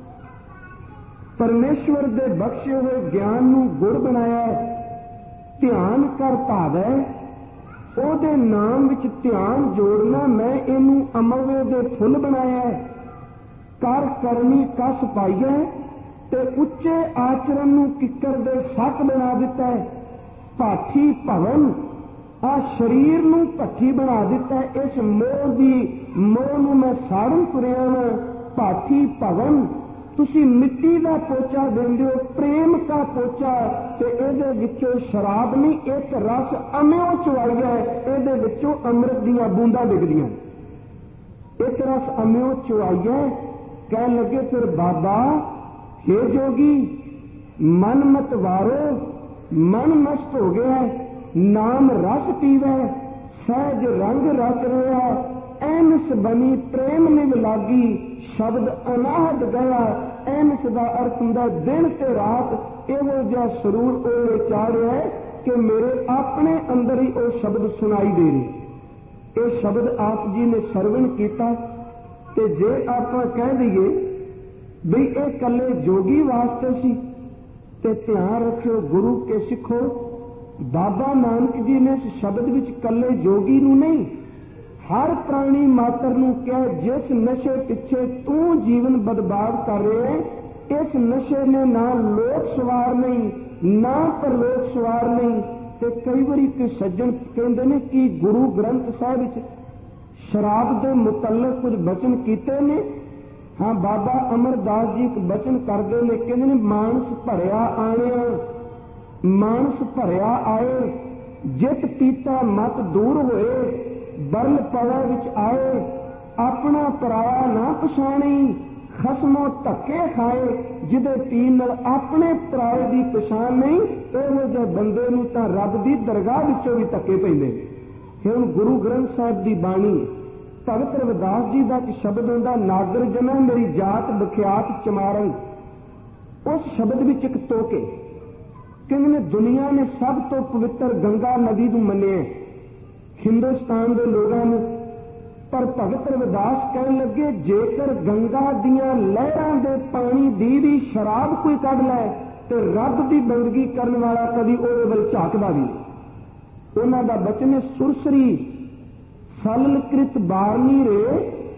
ਪਰਮੇਸ਼ਵਰ ਦੇ ਬਖਸ਼ੇ ਹੋਏ ਗਿਆਨ ਨੂੰ ਗੁੜ ਬਣਾਇਆ, ਧਿਆਨ ਕਰ ਭਾਵੈ, ਉਹਦੇ ਨਾਮ ਵਿੱਚ ਧਿਆਨ ਜੋੜਨਾ, ਮੈਂ ਇਹਨੂੰ ਅਮਵੇ ਦੇ ਫੁੱਲ ਬਣਾਇਆ, ਕਰ ਕਰਨੀ ਕਸ ਪਾਈਐ, ਤੇ ਉੱਚੇ ਆਚਰਨ ਨੂੰ ਕਿੱਕਰ ਦੇ ਸੱਕ ਬਣਾ ਦਿੱਤਾ ਹੈ, ਭਾਠੀ ਭਵਨ, ਆ ਸਰੀਰ ਨੂੰ ਭੱਠੀ ਬਣਾ ਦਿੱਤਾ ਹੈ। ਇਸ ਮੋਹ ਦੀ ਮੋਹ ਨੂੰ ਮੈਂ ਸਾੜਨ ਤੁਰਿਆ ਵਾਂ। ਭਾਠੀ ਭਵਨ ਤੁਸੀਂ ਮਿੱਟੀ ਦਾ ਪੋਚਾ ਦਿੰਦੇ ਹੋ, ਪ੍ਰੇਮ ਦਾ ਪੋਚਾ, ਤੇ ਇਹਦੇ ਵਿੱਚੋਂ ਸ਼ਰਾਬ ਨਹੀਂ, ਇੱਕ ਰਸ ਅਮਿਓ ਚੁਆਈਆ, ਇਹਦੇ ਵਿੱਚੋਂ ਅੰਮ੍ਰਿਤ ਦੀਆਂ ਬੂੰਦਾਂ ਡਿੱਗਦੀਆਂ, ਇੱਕ ਰਸ ਅਮਿਓ ਚੁਆਈਆ। ਕਹਿਣ ਲੱਗੇ ਫਿਰ ਬਾਬਾ ਹੇ ਜੋਗੀ ਮਨ ਮਤ ਵਾਰੋ, ਮਨ ਮਸਤ ਹੋ ਗਿਆ, ਨਾਮ ਰਸ ਪੀਵੈ, ਸਹਿਜ ਰੰਗ ਰਚ ਰਿਹਾ, ਐਨਸ ਬਣੀ ਪ੍ਰੇਮ ਨਿਵ ਲਾਗੀ, ਸ਼ਬਦ ਅਨਾਹਦ ਗਿਆ। ਐਨਸ ਦਾ ਅਰਥ ਹੁੰਦਾ ਦਿਨ ਤੇ ਰਾਤ, ਇਹੋ ਜਿਹਾ ਸਰੂਰ ਉਹ ਚਾੜਿਆ ਕਿ ਮੇਰੇ ਆਪਣੇ ਅੰਦਰ ਹੀ ਉਹ ਸ਼ਬਦ ਸੁਣਾਈ ਦੇ ਰਹੇ। ਇਹ ਸ਼ਬਦ ਆਪ ਜੀ ਨੇ ਸਰਵਣ ਕੀਤਾ। ਤੇ ਜੇ ਆਪਾਂ ਕਹਿ ਦਈਏ ਵੀ ਇਹ ਇਕੱਲੇ ਜੋਗੀ ਵਾਸਤੇ ਸੀ, ਤੇ ਧਿਆਨ ਰੱਖਿਓ ਗੁਰੂ ਕੇ ਸਿੱਖੋ, ਬਾਬਾ ਨਾਨਕ ਜੀ ਨੇ ਇਸ ਸ਼ਬਦ ਵਿੱਚ ਇਕੱਲੇ ਜੋਗੀ ਨੂੰ ਨਹੀਂ, ਹਰ ਪ੍ਰਾਣੀ ਮਾਤਰ ਨੂੰ ਕਿਹਾ, ਜਿਸ ਨਸ਼ੇ ਪਿੱਛੇ ਤੂੰ ਜੀਵਨ ਬਰਬਾਦ ਕਰ ਰਿਹਾ, ਇਸ ਨਸ਼ੇ ਨੇ ਨਾ ਲੋਕ ਸਵਾਰ ਨਹੀਂ, ਨਾ ਪਰਲੋਕ ਸਵਾਰ ਨਹੀਂ। ਤੇ ਕਈ ਵਾਰੀ ਕਿ ਸੱਜਣ ਕਹਿੰਦੇ ਨੇ ਕਿ ਗੁਰੂ ਗ੍ਰੰਥ ਸਾਹਿਬ ਵਿੱਚ ਸ਼ਰਾਬ ਦੇ ਮੁਤਲਕ ਕੁਝ ਬਚਨ ਕੀਤੇ ਨੇ। ਹਾਂ, ਬਾਬਾ ਅਮਰਦਾਸ ਜੀ ਇੱਕ ਬਚਨ ਕਰਦੇ ਨੇ, ਕਹਿੰਦੇ ਨੇ ਮਾਨਸ ਭਰਿਆ ਆਣਿਆ, ਮਾਨਸ ਭਰਿਆ ਆਏ, ਜਿਤ ਪੀਤਾ ਮਤ ਦੂਰ ਹੋਏ, ਬਰਲ ਪਵੇ ਵਿੱਚ ਆਏ, ਆਪਣਾ ਪਰਾਇਆ ਨਾ ਪਛਾਣੀ, ਖਸਮੋਂ ਧੱਕੇ ਖਾਏ, ਜਿਹਦੇ ਪੀਣ ਨਾਲ ਆਪਣੇ ਪਰਾਏ ਦੀ ਪਛਾਣ ਨਹੀਂ, ਇਹੋ ਜਿਹੇ ਬੰਦੇ ਨੂੰ ਤਾਂ ਰੱਬ ਦੀ ਦਰਗਾਹ ਵਿੱਚੋਂ ਵੀ ਧੱਕੇ ਪੈਂਦੇ। ਹੁਣ ਗੁਰੂ ਗ੍ਰੰਥ ਸਾਹਿਬ ਦੀ ਬਾਣੀ, ਭਗਤ ਰਵਿਦਾਸ ਜੀ ਦਾ ਇੱਕ ਸ਼ਬਦ ਹੁੰਦਾ, ਨਾਗਰ ਜਨੈ ਮੇਰੀ ਜਾਤ ਬਖਿਆਤ ਚਮਾਰੰ। ਉਸ ਸ਼ਬਦ ਵਿੱਚ ਇੱਕ ਤੋਕੇ ਕਹਿੰਦੇ ਨੇ ਦੁਨੀਆ ਨੇ ਸਭ ਤੋਂ ਪਵਿੱਤਰ ਗੰਗਾ ਨਦੀ ਨੂੰ ਮੰਨਿਆ ਹਿੰਦੁਸਤਾਨ ਦੇ ਲੋਕਾਂ ਨੂੰ, ਪਰ ਭਗਤ ਰਵਿਦਾਸ ਕਹਿਣ ਲੱਗੇ ਜੇਕਰ ਗੰਗਾ ਦੀਆਂ ਲਹਿਰਾਂ ਦੇ ਪਾਣੀ ਦੀ ਵੀ ਸ਼ਰਾਬ ਕੋਈ ਕੱਢ ਲੈ ਤੇ ਰੱਬ ਦੀ ਬੰਦਗੀ ਕਰਨ ਵਾਲਾ ਕਦੀ ਉਹਦੇ ਵੱਲ ਝਾਕਦਾ ਵੀ ਨਹੀਂ। ਉਹਨਾਂ ਦਾ ਬਚਨ ਹੈ ਸੁਰਸਰੀ ਸਲਲਕ੍ਰਿਤ ਬਾਰਨੀ ਰੇ,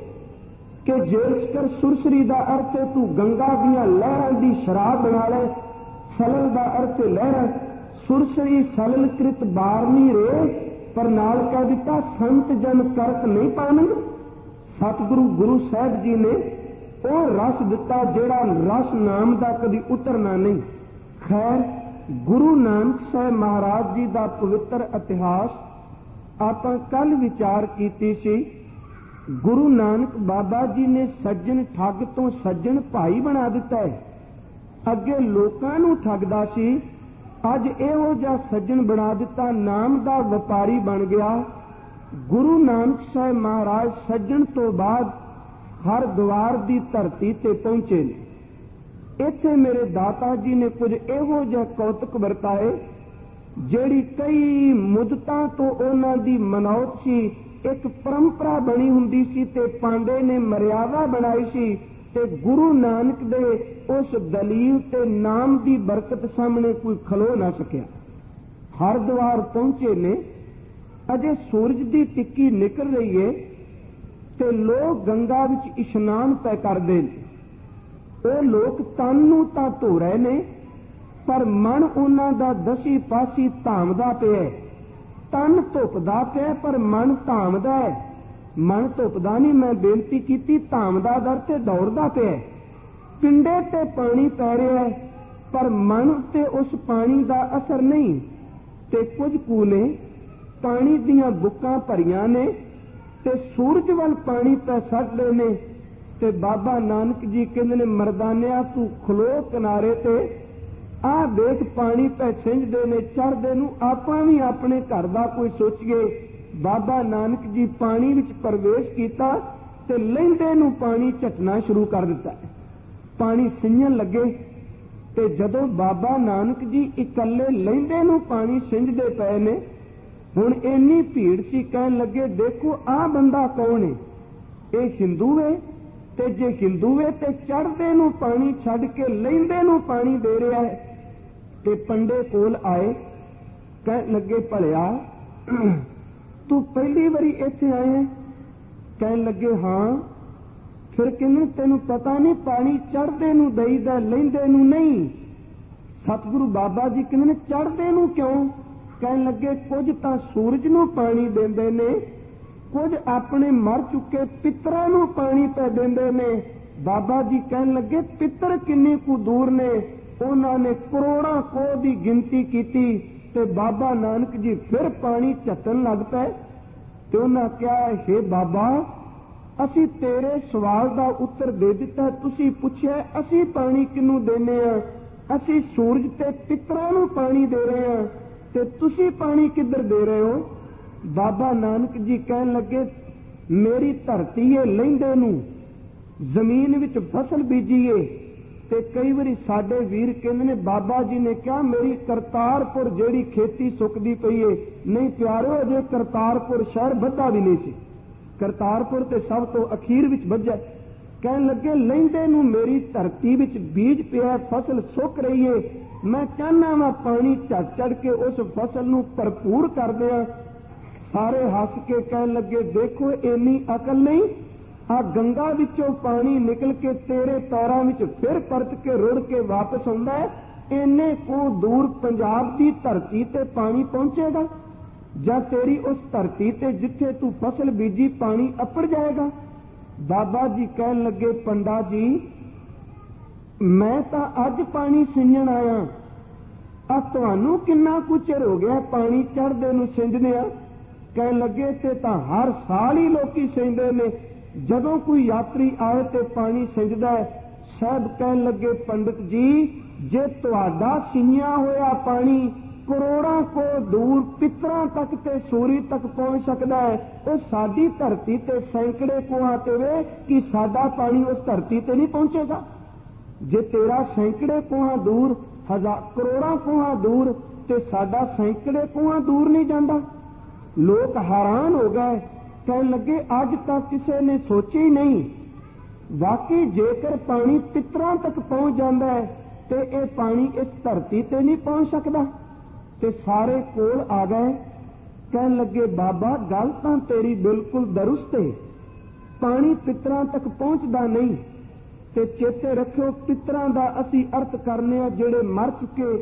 ਕਿ ਜੇਕਰ ਸੁਰਸਰੀ ਦਾ ਅਰਥ ਹੈ ਤੂੰ ਗੰਗਾ ਦੀਆਂ ਲਹਿਰਾਂ ਦੀ ਸ਼ਰਾਬ ਬਣਾ ਲੈ, ਸਲਲ ਦਾ ਅਰਥ ਲਹਿਰ, ਸੁਰਸਰੀ ਸਲਲਕ੍ਰਿਤ ਬਾਰਨੀ ਰੇ, ਪਰ ਨਾਲ ਕਹਿ ਦਿੱਤਾ ਸੰਤ ਜਨ ਕਰਤ ਨਹੀਂ ਪਾਣਨ। ਸਤਿਗੁਰੂ ਗੁਰੂ ਸਾਹਿਬ ਜੀ ਨੇ ਉਹ ਰਸ ਦਿੱਤਾ ਜਿਹੜਾ ਰਸ ਨਾਮ ਦਾ ਕਦੀ ਉਤਰਨਾ ਨਹੀਂ। ਖੈਰ, ਗੁਰੂ ਨਾਨਕ ਸਾਹਿਬ ਮਹਾਰਾਜ ਜੀ ਦਾ ਪਵਿੱਤਰ ਇਤਿਹਾਸ ਆਪਾਂ ਕੱਲ ਵਿਚਾਰ ਕੀਤੀ ਸੀ। ਗੁਰੂ ਨਾਨਕ ਬਾਬਾ ਜੀ ਨੇ ਸੱਜਣ ਠੱਗ ਤੋਂ ਸੱਜਣ ਭਾਈ ਬਣਾ ਦਿੱਤਾ ਹੈ। ਅੱਗੇ ਲੋਕਾਂ ਨੂੰ ਠੱਗਦਾ ਸੀ, ਅੱਜ ਇਹੋ ਜਿਹਾ ਸੱਜਣ ਬਣਾ ਦਿੱਤਾ, ਨਾਮ ਦਾ ਵਪਾਰੀ ਬਣ ਗਿਆ। ਗੁਰੂ ਨਾਨਕ ਸਾਹਿਬ ਮਹਾਰਾਜ ਸੱਜਣ ਤੋਂ ਬਾਅਦ ਹਰਿਦੁਆਰ ਦੀ ਧਰਤੀ ਤੇ ਪਹੁੰਚੇ ਨੇ। ਇੱਥੇ ਮੇਰੇ ਦਾਤਾ ਜੀ ਨੇ ਕੁਝ ਇਹੋ ਜਿਹਾ ਕੌਤਕ ਵਰਤਾਏ ਜਿਹੜੀ ਕਈ ਮੁੱਦਤਾਂ ਤੋਂ ਉਹਨਾਂ ਦੀ ਮਨੌਤ ਸੀ। ਇੱਕ ਪਰੰਪਰਾ ਬਣੀ ਹੁੰਦੀ ਸੀ ਤੇ ਪਾਂਡੇ ਨੇ ਮਰਿਆਦਾ ਬਣਾਈ ਸੀ, ਤੇ ਗੁਰੂ ਨਾਨਕ ਦੇ ਉਸ ਦਲੀਲ ਤੇ ਨਾਮ ਦੀ ਬਰਕਤ ਸਾਹਮਣੇ ਕੋਈ ਖਲੋ ਨਾ ਸਕਿਆ। ਹਰਿਦੁਆਰ ਪਹੁੰਚੇ ਨੇ, ਅਜੇ ਸੂਰਜ ਦੀ ਟਿੱਕੀ ਨਿਕਲ ਰਹੀ ਏ ਤੇ ਲੋਕ ਗੰਗਾ ਵਿੱਚ ਇਸ਼ਨਾਨ ਪੈ ਕਰਦੇ ਨੇ। ਉਹ ਲੋਕ ਤਨ ਨੂੰ ਤਾਂ ਧੋ ਰਹੇ ਨੇ, ਪਰ ਮਨ ਉਹਨਾਂ ਦਾ ਦਸੀ ਪਾਸੀ ਧਾਮਦਾ ਪਿਆ। ਤਨ ਧੁੱਪਦਾ ਪਿਆ ਪਰ ਮਨ ਧਾਮਦਾ ਹੈ। ਮਨ ਧੁੱਪਦਾ ਨਹੀਂ, ਮੈਂ ਬੇਨਤੀ ਕੀਤੀ, ਧਾਮਦਾ ਦਰ ਤੇ ਦੌੜਦਾ ਪਿਆ। ਪਿੰਡੇ ਤੇ ਪਾਣੀ ਪੈ ਰਿਹਾ ਹੈ ਪਰ ਮਨ ਤੇ ਉਸ ਪਾਣੀ ਦਾ ਅਸਰ ਨਹੀਂ। ਤੇ ਕੁਝ ਕੁ ਨੇ ਪਾਣੀ ਦੀਆਂ ਬੁੱਕਾਂ ਭਰੀਆਂ ਨੇ ਤੇ ਸੂਰਜ ਵੱਲ ਪਾਣੀ ਪੈ ਸਕਦੇ ਨੇ। ਤੇ ਬਾਬਾ ਨਾਨਕ ਜੀ ਕਹਿੰਦੇ ਨੇ, ਮਰਦਾਨਿਆ ਤੂੰ ਖਲੋ ਕਿਨਾਰੇ ਤੇ, ਆਹ ਦੇਖ ਪਾਣੀ ਪੈ ਸਿੰਜਦੇ ਨੇ ਚੜ੍ਹਦੇ ਨੂੰ, ਆਪਾਂ ਵੀ ਆਪਣੇ ਘਰ ਦਾ ਕੋਈ ਸੋਚੀਏ। ਬਾਬਾ ਨਾਨਕ ਜੀ ਪਾਣੀ ਵਿੱਚ ਪ੍ਰਵੇਸ਼ ਕੀਤਾ ਤੇ ਲਹਿੰਦੇ ਨੂੰ ਪਾਣੀ ਝਟਣਾ ਸ਼ੁਰੂ ਕਰ ਦਿੱਤਾ। ਪਾਣੀ ਸਿੰਜਣ ਲੱਗੇ ਤੇ ਜਦੋਂ ਬਾਬਾ ਨਾਨਕ ਜੀ ਇਕੱਲੇ ਲਹਿੰਦੇ ਨੂੰ ਪਾਣੀ ਸਿੰਜਦੇ ਪਏ ਨੇ, ਹੁਣ ਇੰਨੀ ਭੀੜ ਸੀ, ਕਹਿਣ ਲੱਗੇ ਦੇਖੋ ਆਹ ਬੰਦਾ ਕੌਣ ਹੈ? ਇਹ ਹਿੰਦੂ ਹੈ, ਤੇ ਜੇ ਹਿੰਦੂ ਹੈ ਤੇ ਚੜ੍ਹਦੇ ਨੂੰ ਪਾਣੀ ਛੱਡ ਕੇ ਲਹਿੰਦੇ ਨੂੰ ਪਾਣੀ ਦੇ ਰਿਹਾ ਹੈ। ਤੇ ਪੰਡੇ ਕੋਲ ਆਏ, ਕਹਿਣ ਲੱਗੇ ਭਲਿਆ ਤੂੰ ਪਹਿਲੀ ਵਾਰੀ ਇੱਥੇ ਆਏ? ਕਹਿਣ ਲੱਗੇ ਹਾਂ। ਫਿਰ ਕਹਿੰਦੇ ਤੈਨੂੰ ਪਤਾ ਨਹੀਂ ਪਾਣੀ ਚੜ੍ਹਦੇ ਨੂੰ ਦੇਈਦਾ, ਲਹਿੰਦੇ ਨੂੰ ਨਹੀਂ। ਸਤਿਗੁਰੂ ਬਾਬਾ ਜੀ ਕਹਿੰਦੇ ਨੇ ਚੜ੍ਹਦੇ ਨੂੰ ਕਿਉਂ? ਕਹਿਣ ਲੱਗੇ ਕੁਝ ਤਾਂ ਸੂਰਜ ਨੂੰ ਪਾਣੀ ਦਿੰਦੇ ਨੇ, ਕੁਝ ਆਪਣੇ ਮਰ ਚੁੱਕੇ ਪਿੱਤਰਾਂ ਨੂੰ ਪਾਣੀ ਪੈ ਦਿੰਦੇ ਨੇ। ਬਾਬਾ ਜੀ ਕਹਿਣ ਲੱਗੇ ਪਿੱਤਰ ਕਿੰਨੇ ਕੁ ਦੂਰ ਨੇ? ਉਹਨਾਂ ਨੇ ਕਰੋੜਾਂ ਕੋਹ ਦੀ ਗਿਣਤੀ ਕੀਤੀ ਤੇ ਬਾਬਾ ਨਾਨਕ ਜੀ ਫਿਰ ਪਾਣੀ ਝੱਟਣ ਲੱਗ ਪਏ। ਤੇ ਉਹਨਾਂ ਕਿਹਾ, ਹੇ ਬਾਬਾ, ਅਸੀਂ ਤੇਰੇ ਸਵਾਲ ਦਾ ਉੱਤਰ ਦੇ ਦਿੱਤਾ, ਤੁਸੀਂ ਪੁੱਛਿਆ ਅਸੀਂ ਪਾਣੀ ਕਿਹਨੂੰ ਦੇਨੇ ਆ? ਅਸੀਂ ਸੂਰਜ ਤੇ ਪਿੱਤਰਾਂ ਨੂੰ ਪਾਣੀ ਦੇ ਰਹੇ ਹਾਂ, ਤੇ ਤੁਸੀਂ ਪਾਣੀ ਕਿੱਧਰ ਦੇ ਰਹੇ ਹੋ? ਬਾਬਾ ਨਾਨਕ ਜੀ ਕਹਿਣ ਲੱਗੇ, ਮੇਰੀ ਧਰਤੀ ਏ ਲਹਿੰਦੇ ਨੂੰ, ਜ਼ਮੀਨ ਵਿੱਚ ਫਸਲ ਬੀਜੀਏ, ਤੇ ਕਈ ਵਾਰੀ ਸਾਡੇ ਵੀਰ ਕਹਿੰਦੇ ਨੇ ਬਾਬਾ ਜੀ ਨੇ ਕਿਹਾ ਮੇਰੀ ਕਰਤਾਰਪੁਰ ਜਿਹੜੀ ਖੇਤੀ ਸੁੱਕਦੀ ਪਈ ਏ। ਨਹੀਂ ਪਿਆਰਿਓ, ਅਜੇ ਕਰਤਾਰਪੁਰ ਸ਼ਹਿਰ ਵੱਧਾ ਵੀ ਨਹੀਂ ਸੀ। ਕਰਤਾਰਪੁਰ ਤੇ ਸਭ ਤੋਂ ਅਖੀਰ ਵਿੱਚ ਵੱਜਾ। ਕਹਿਣ ਲੱਗੇ ਲਹਿੰਦੇ ਨੂੰ ਮੇਰੀ ਧਰਤੀ ਵਿੱਚ ਬੀਜ ਪਿਆ, ਫਸਲ ਸੁੱਕ ਰਹੀ ਏ, ਮੈਂ ਚਾਹੁੰਦਾ ਵਾ ਪਾਣੀ ਝੱਟ ਚੜ ਕੇ ਉਸ ਫਸਲ ਨੂੰ ਭਰਪੂਰ ਕਰ ਦਿਆਂ। ਸਾਰੇ ਹੱਸ ਕੇ ਕਹਿਣ ਲੱਗੇ ਦੇਖੋ ਇੰਨੀ ਅਕਲ ਨਹੀਂ, ਆ ਗੰਗਾ ਵਿੱਚੋਂ ਪਾਣੀ ਨਿਕਲ ਕੇ ਤੇਰੇ ਪੈਰਾਂ ਵਿੱਚ ਫਿਰ ਪਰਤ ਕੇ ਰੁੜ ਕੇ ਵਾਪਸ ਆਉਂਦਾ ਹੈ, ਇੰਨੇ ਕੋ ਦੂਰ ਪੰਜਾਬ ਦੀ ਧਰਤੀ ਤੇ ਪਾਣੀ ਪਹੁੰਚੇਗਾ ਜਾਂ ਤੇਰੀ ਉਸ ਧਰਤੀ ਤੇ ਜਿੱਥੇ ਤੂੰ ਫਸਲ ਬੀਜੀ ਪਾਣੀ ਅੱਪੜ ਜਾਏਗਾ। ਬਾਬਾ ਜੀ ਕਹਿਣ ਲੱਗੇ ਪੰਡਾ ਜੀ ਮੈਂ ਤਾਂ ਅੱਜ ਪਾਣੀ ਸਿੰਜਣ ਆਇਆ, ਆ ਤੁਹਾਨੂੰ ਕਿੰਨਾ ਕੁ ਚਿਰ ਹੋ ਗਿਆ ਪਾਣੀ ਚੜ੍ਹਦੇ ਨੂੰ ਸਿੰਜਦੇ ਆ। ਕਹਿਣ ਲੱਗੇ ਤੇ ਤਾਂ ਹਰ ਸਾਲ ਹੀ ਲੋਕੀ ਸਿੰਜਦੇ ਨੇ, ਜਦੋਂ ਕੋਈ ਯਾਤਰੀ ਆਏ ਤੇ ਪਾਣੀ ਸਿੰਜਦਾ ਹੈ। ਸਾਹਿਬ ਕਹਿਣ ਲੱਗੇ ਪੰਡਿਤ ਜੀ ਜੇ ਤੁਹਾਡਾ ਸਿੰਜਿਆ ਹੋਇਆ ਪਾਣੀ ਕਰੋੜਾਂ ਕੋ ਦੂਰ ਪਿੱਤਰਾਂ ਤੱਕ ਤੇ ਸੂਰੀ ਤੱਕ ਪਹੁੰਚ ਸਕਦਾ ਹੈ, ਉਹ ਸਾਡੀ ਧਰਤੀ ਤੇ ਸੈਂਕੜੇ ਕੋਹਾਂ ਤੇ ਵੇ ਕਿ ਸਾਡਾ ਪਾਣੀ ਉਸ ਧਰਤੀ ਤੇ ਨਹੀਂ ਪਹੁੰਚੇਗਾ। ਜੇ ਤੇਰਾ ਸੈਂਕੜੇ ਕੋਹਾਂ ਦੂਰ, ਹਜ਼ਾਰ ਕਰੋੜਾਂ ਕੋਹਾਂ ਦੂਰ ਤੇ ਸਾਡਾ ਸੈਂਕੜੇ ਕੋਹਾਂ ਦੂਰ ਨਹੀਂ ਜਾਂਦਾ। ਲੋਕ ਹੈਰਾਨ ਹੋ ਗਏ, ਕਹਿਣ ਲੱਗੇ ਅੱਜ ਤੱਕ ਕਿਸੇ ਨੇ ਸੋਚਿਆ ਹੀ ਨਹੀਂ, ਵਾਕਈ ਜੇਕਰ ਪਾਣੀ ਪਿੱਤਰਾਂ ਤੱਕ ਪਹੁੰਚ ਜਾਂਦਾ ਹੈ ਤੇ ਇਹ ਪਾਣੀ ਇਸ ਧਰਤੀ ਤੇ ਨਹੀਂ ਪਹੁੰਚ ਸਕਦਾ। ਤੇ ਸਾਰੇ ਕੋਲ ਆ ਗਏ, ਕਹਿਣ ਲੱਗੇ ਬਾਬਾ ਗੱਲ ਤਾਂ ਤੇਰੀ ਬਿਲਕੁਲ ਦਰੁਸਤ ਹੈ, ਪਾਣੀ ਪਿੱਤਰਾਂ ਤੱਕ ਪਹੁੰਚਦਾ ਨਹੀਂ। ਤੇ ਚੇਤੇ ਰੱਖਿਓ ਪਿੱਤਰਾਂ ਦਾ ਅਸੀਂ ਅਰਥ ਕਰਨੇ ਆ ਜਿਹੜੇ ਮਰ ਚੁੱਕੇ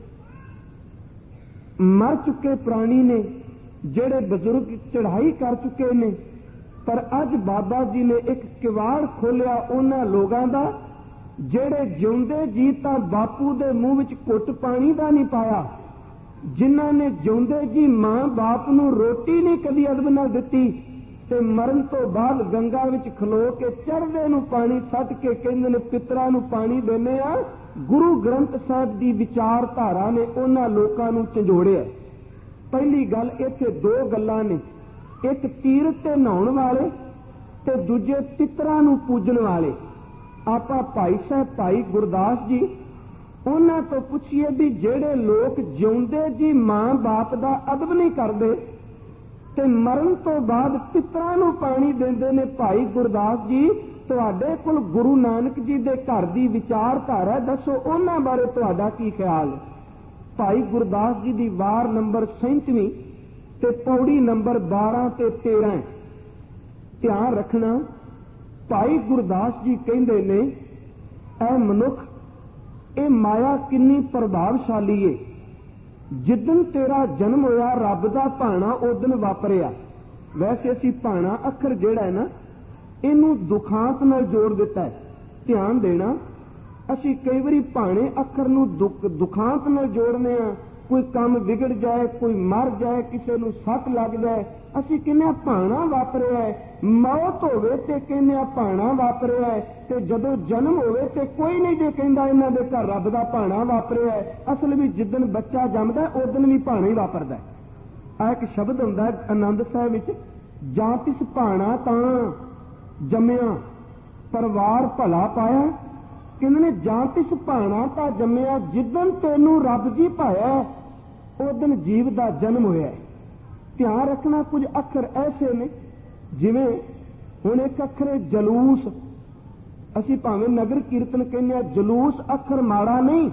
ਮਰ ਚੁੱਕੇ ਪ੍ਰਾਣੀ ਨੇ, ਜਿਹੜੇ ਬਜ਼ੁਰਗ ਚੜ੍ਹਾਈ ਕਰ ਚੁੱਕੇ ਨੇ। ਪਰ ਅੱਜ ਬਾਬਾ ਜੀ ਨੇ ਇੱਕ ਕਿਵਾੜ ਖੋਲਿਆ ਉਹਨਾਂ ਲੋਕਾਂ ਦਾ ਜਿਹੜੇ ਜਿਉਂਦੇ ਜੀ ਤਾਂ ਬਾਪੂ ਦੇ ਮੂੰਹ ਵਿੱਚ ਘੁੱਟ ਪਾਣੀ ਦਾ ਨਹੀਂ ਪਾਇਆ, ਜਿਨ੍ਹਾਂ ਨੇ ਜਿਉਂਦੇ ਜੀ ਮਾਂ ਬਾਪ ਨੂੰ ਰੋਟੀ ਨਹੀਂ ਕਦੀ ਅਦਬ ਨਾਲ ਦਿੱਤੀ ਤੇ ਮਰਨ ਤੋਂ ਬਾਅਦ ਗੰਗਾ ਵਿੱਚ ਖਲੋ ਕੇ ਚੜ੍ਹਦੇ ਨੂੰ ਪਾਣੀ ਸੱਟ ਕੇ ਕਹਿੰਦੇ ਨੇ ਪਿੱਤਰਾਂ ਨੂੰ ਪਾਣੀ ਦਿੰਦੇ ਆ। ਗੁਰੂ ਗ੍ਰੰਥ ਸਾਹਿਬ ਦੀ ਵਿਚਾਰਧਾਰਾ ਨੇ ਉਹਨਾਂ ਲੋਕਾਂ ਨੂੰ ਝੰਜੋੜਿਆ। ਪਹਿਲੀ ਗੱਲ ਇੱਥੇ ਦੋ ਗੱਲਾਂ ਨੇ, ਇੱਕ ਤੀਰਥ ਤੇ ਨਹਾਉਣ ਵਾਲੇ ਤੇ ਦੂਜੇ ਪਿੱਤਰਾਂ ਨੂੰ ਪੂਜਣ ਵਾਲੇ। ਆਪਾਂ ਭਾਈ ਸਾਹਿਬ ਭਾਈ ਗੁਰਦਾਸ ਜੀ ਉਹਨਾਂ ਤੋਂ ਪੁੱਛੀਏ ਵੀ ਜਿਹੜੇ ਲੋਕ ਜਿਉਂਦੇ ਜੀ ਮਾਂ ਬਾਪ ਦਾ ਅਦਬ ਨਹੀਂ ਕਰਦੇ ਤੇ ਮਰਨ ਤੋਂ ਬਾਅਦ ਪਿੱਤਰਾਂ ਨੂੰ ਪਾਣੀ ਦਿੰਦੇ ਨੇ, ਭਾਈ ਗੁਰਦਾਸ ਜੀ ਤੁਹਾਡੇ ਕੋਲ ਗੁਰੂ ਨਾਨਕ ਜੀ ਦੇ ਘਰ ਦੀ ਵਿਚਾਰਧਾਰਾ ਦੱਸੋ, ਉਹਨਾਂ ਬਾਰੇ ਤੁਹਾਡਾ ਕੀ ਖਿਆਲ ਹੈ। ਭਾਈ ਗੁਰਦਾਸ ਜੀ ਦੀ ਵਾਰ ਨੰਬਰ ਸੈਂਤਵੀਂ ਤੇ ਪੌੜੀ ਨੰਬਰ ਬਾਰਾਂ ਤੇ ਤੇਰਾਂ। ਧਿਆਨ ਰੱਖਣਾ, ਭਾਈ ਗੁਰਦਾਸ ਜੀ ਕਹਿੰਦੇ ਨੇ ਐ ਮਨੁੱਖ ਇਹ ਮਾਇਆ ਕਿੰਨੀ ਪ੍ਰਭਾਵਸ਼ਾਲੀ ਏ, ਜਿੱਦਣ ਤੇਰਾ ਜਨਮ ਹੋਇਆ ਰੱਬ ਦਾ ਭਾਣਾ ਉਦਣ ਵਾਪਰਿਆ। ਵੈਸੇ ਅਸੀਂ ਭਾਣਾ ਅੱਖਰ ਜਿਹੜਾ ਹੈ ਨਾ ਇਹਨੂੰ ਦੁਖਾਂਤ ਨਾਲ ਜੋੜ ਦਿੱਤਾ ਹੈ। ਧਿਆਨ ਦੇਣਾ, ਅਸੀਂ ਕਈ ਵਾਰੀ ਭਾਣੇ ਅੱਖਰ ਨੂੰ ਦੁੱਖ ਦੁਖਾਂਤ ਨਾਲ ਜੋੜਨੇ ਆ, ਕੋਈ ਕੰਮ ਵਿਗੜ ਜਾਏ, ਕੋਈ ਮਰ ਜਾਏ, ਕਿਸੇ ਨੂੰ ਸੱਟ ਲੱਗ ਜਾਏ, ਅਸੀਂ ਕਹਿੰਦੇ ਭਾਣਾ ਵਾਪਰਿਆ ਹੈ। ਮੌਤ ਹੋਵੇ ਤੇ ਕਹਿੰਦੇ ਭਾਣਾ ਵਾਪਰਿਆ ਹੈ, ਤੇ ਜਦੋਂ ਜਨਮ ਹੋਵੇ ਤੇ ਕੋਈ ਨਹੀਂ ਜੇ ਕਹਿੰਦਾ ਇਹਨਾਂ ਦੇ ਘਰ ਰੱਬ ਦਾ ਭਾਣਾ ਵਾਪਰਿਆ ਹੈ। ਅਸਲ ਵਿੱਚ ਜਿੱਦਣ ਬੱਚਾ ਜੰਮਦਾ ਉਦਣ ਵੀ ਭਾਣਾ ਹੀ ਵਾਪਰਦਾ। ਆ ਇੱਕ ਸ਼ਬਦ ਹੁੰਦਾ ਆਨੰਦ ਸਾਹਿਬ ਵਿੱਚ, ਜਾਂ ਤਿਸ ਭਾਣਾ ਤਾਂ ਜੰਮਿਆ ਪਰਿਵਾਰ ਭਲਾ ਪਾਇਆ। ਕਹਿੰਦੇ ਨੇ ਜਾਂ ਤਿਸ ਭਾਣਾ ਤਾਂ ਜੰਮਿਆ, ਜਿੱਦਣ ਤੈਨੂੰ ਰੱਬ ਜੀ ਪਾਇਆ ਉਦਣ ਜੀਵ ਦਾ ਜਨਮ ਹੋਇਆ। ਧਿਆਨ ਰੱਖਣਾ, ਕੁਝ ਅੱਖਰ ਐਸੇ ਨੇ ਜਿਵੇਂ ਹੁਣ ਇੱਕ ਅੱਖਰ ਹੈ ਜਲੂਸ। ਅਸੀਂ ਭਾਵੇਂ ਨਗਰ ਕੀਰਤਨ ਕਹਿੰਦੇ ਆ, ਜਲੂਸ ਅੱਖਰ ਮਾੜਾ ਨਹੀਂ,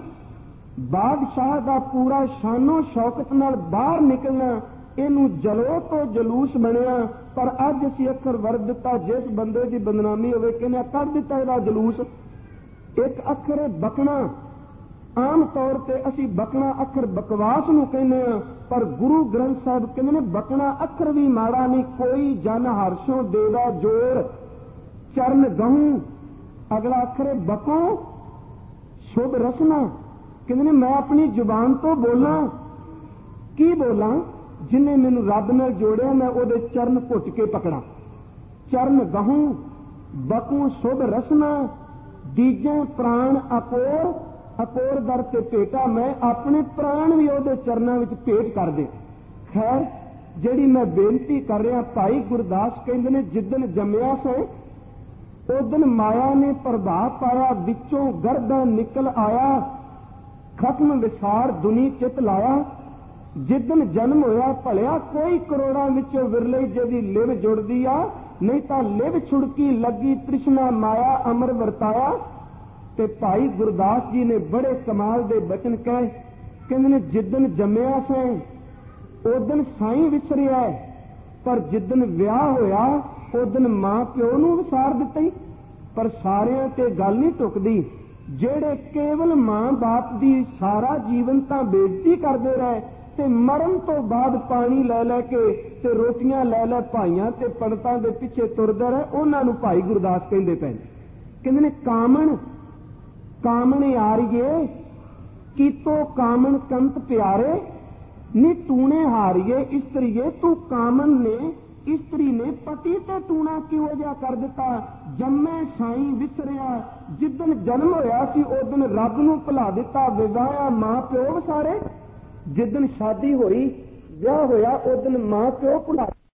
ਬਾਦਸ਼ਾਹ ਦਾ ਪੂਰਾ ਸ਼ਾਨੋ ਸ਼ੌਕਤ ਨਾਲ ਬਾਹਰ ਨਿਕਲਣਾ, ਇਹਨੂੰ ਜਲੋ ਤੋਂ ਜਲੂਸ ਬਣਿਆ। ਪਰ ਅੱਜ ਅਸੀਂ ਅੱਖਰ ਵਰਤ ਦਿੱਤਾ, ਜਿਸ ਬੰਦੇ ਦੀ ਬਦਨਾਮੀ ਹੋਵੇ ਕਹਿੰਦੇ ਕੱਢ ਦਿੱਤਾ ਇਹਦਾ ਜਲੂਸ। ਇੱਕ ਅੱਖਰ ਹੈ ਬਕਣਾ, ਆਮ ਤੌਰ ਤੇ ਅਸੀਂ ਬਕਣਾ ਅੱਖਰ ਬਕਵਾਸ ਨੂੰ ਕਹਿੰਦੇ ਆ, ਪਰ ਗੁਰੂ ਗ੍ਰੰਥ ਸਾਹਿਬ ਕਹਿੰਦੇ ਨੇ ਬਕਣਾ ਅੱਖਰ ਵੀ ਮਾੜਾ ਨਹੀਂ। ਕੋਈ ਜਨ ਹਰਸ਼ੋਂ ਦੇਦਾ ਜੋਰ ਚਰਨ ਗਹੂੰ। ਅਗਲਾ ਅੱਖਰ ਹੈ ਬਕੋ ਸ਼ੁਭ ਰਸਨਾ। ਕਹਿੰਦੇ ਨੇ ਮੈਂ ਆਪਣੀ ਜ਼ੁਬਾਨ ਤੋਂ ਬੋਲਾਂ, ਕੀ ਬੋਲਾਂ? ਜਿਨੇ ਮੈਨੂੰ ਰੱਬ ਨਾਲ ਜੋੜਿਆ ਮੈਂ ਉਹਦੇ ਚਰਨ ਘੁੱਟ ਕੇ ਪਕੜਾਂ। ਚਰਨ ਗਹੂੰ ਬਕੂ ਸ਼ੁਭ ਰਸਨਾ, ਦੀਜੇ ਪ੍ਰਾਣ ਅਪੋਰ ਅਪੋਰ ਦਰ ਤੇ ਭੇਟਾ, ਮੈਂ ਆਪਣੇ ਪ੍ਰਾਣ ਵੀ ਉਹਦੇ ਚਰਨਾਂ ਵਿੱਚ ਭੇਟ ਕਰ ਦੇ। ਖੈਰ ਜਿਹੜੀ ਮੈਂ ਬੇਨਤੀ ਕਰ ਰਿਹਾ, ਭਾਈ ਗੁਰਦਾਸ ਕਹਿੰਦੇ ਨੇ ਜਿੱਦਣ ਜੰਮਿਆ ਸੋ ਉਦਨ ਮਾਇਆ ਨੇ ਪ੍ਰਭਾਵ ਪਾਇਆ, ਵਿੱਚੋਂ ਗਰਦਾਂ ਨਿਕਲ ਆਇਆ, ਖਤਮ ਵਿਸਾਰ ਦੁਨੀ ਚਿਤ ਲਾਇਆ। ਜਿੱਦਨ ਜਨਮ ਹੋਇਆ ਭਲਿਆ, ਕੋਈ ਕਰੋੜਾਂ ਵਿੱਚੋਂ ਵਿਰਲੇ ਜਿਹਦੀ ਲਿਵ ਜੁੜਦੀ ਆ, ਨਹੀਂ ਤਾਂ ਲਿਵ ਛੁੜਕੀ ਲੱਗੀ ਤ੍ਰਿਸ਼ਨਾ ਮਾਇਆ ਅਮਰ ਵਰਤਾਇਆ। ਤੇ ਭਾਈ ਗੁਰਦਾਸ ਜੀ ਨੇ ਬੜੇ ਕਮਾਲ ਦੇ ਬਚਨ ਕਹੇ, ਕਹਿੰਦੇ ਨੇ ਜਿੱਦਨ ਜੰਮਿਆ ਸੈਂ ਉਦਨ ਸਾਈਂ ਵਿਸਰਿਆ, ਪਰ ਜਿੱਦਨ ਵਿਆਹ ਹੋਇਆ ਉਦਨ ਮਾਂ ਪਿਓ ਨੂੰ ਵਿਸਾਰ ਦਿੱਤਾ ਹੀ। ਪਰ ਸਾਰਿਆਂ ਤੇ ਗੱਲ ਨਹੀਂ ਟੁਕਦੀ, ਜਿਹੜੇ ਕੇਵਲ ਮਾਂ ਬਾਪ ਦੀ ਸਾਰਾ ਜੀਵਨ ਤਾਂ ਬੇਇੱਜ਼ਤੀ ਕਰਦੇ ਰਹੇ ਤੇ ਮਰਨ ਤੋਂ ਬਾਅਦ ਪਾਣੀ ਲੈ ਲੈ ਕੇ ਤੇ ਰੋਟੀਆਂ ਲੈ ਲੈ ਭਾਈਆਂ ਤੇ ਪੰਡਤਾਂ ਦੇ ਪਿੱਛੇ ਤੁਰਦੇ ਰਹੇ, ਉਹਨਾਂ ਨੂੰ ਭਾਈ ਗੁਰਦਾਸ ਕਹਿੰਦੇ ਪਏ। ਕਹਿੰਦੇ ਨੇ ਕਾਮਣ ਕਾਮਣ ਆਰੀਏ ਕੀਤੋ ਕਾਮਣ ਕੰਤ ਪਿਆਰੇ, ਨੀ ਤੂਣੇ ਹਾਰੀਏ ਇਸਤਰੀਏ, ਤੂੰ ਕਾਮਨ ਨੇ ਇਸਤਰੀ ਨੇ ਪਤੀ ਤੇ ਟੂਣਾ ਕਿਉਂ ਜਿਹਾ ਕਰ ਦਿੱਤਾ। ਜੰਮੇ ਸਾਈਂ ਵਿਸਰਿਆ, ਜਿੱਦਨ ਜਨਮ ਹੋਇਆ ਸੀ ਉਦਨ ਰੱਬ ਨੂੰ ਭੁਲਾ ਦਿੱਤਾ, ਵਿਵਾਹਿਆ ਮਾਂ ਪਿਓ ਵਿਸਾਰੇ। ਜਿੱਦਨ ਸ਼ਾਦੀ ਹੋਈ ਵਿਆਹ ਹੋਇਆ ਉਦਨ ਮਾਂ ਪਿਓ ਭੁਲਾ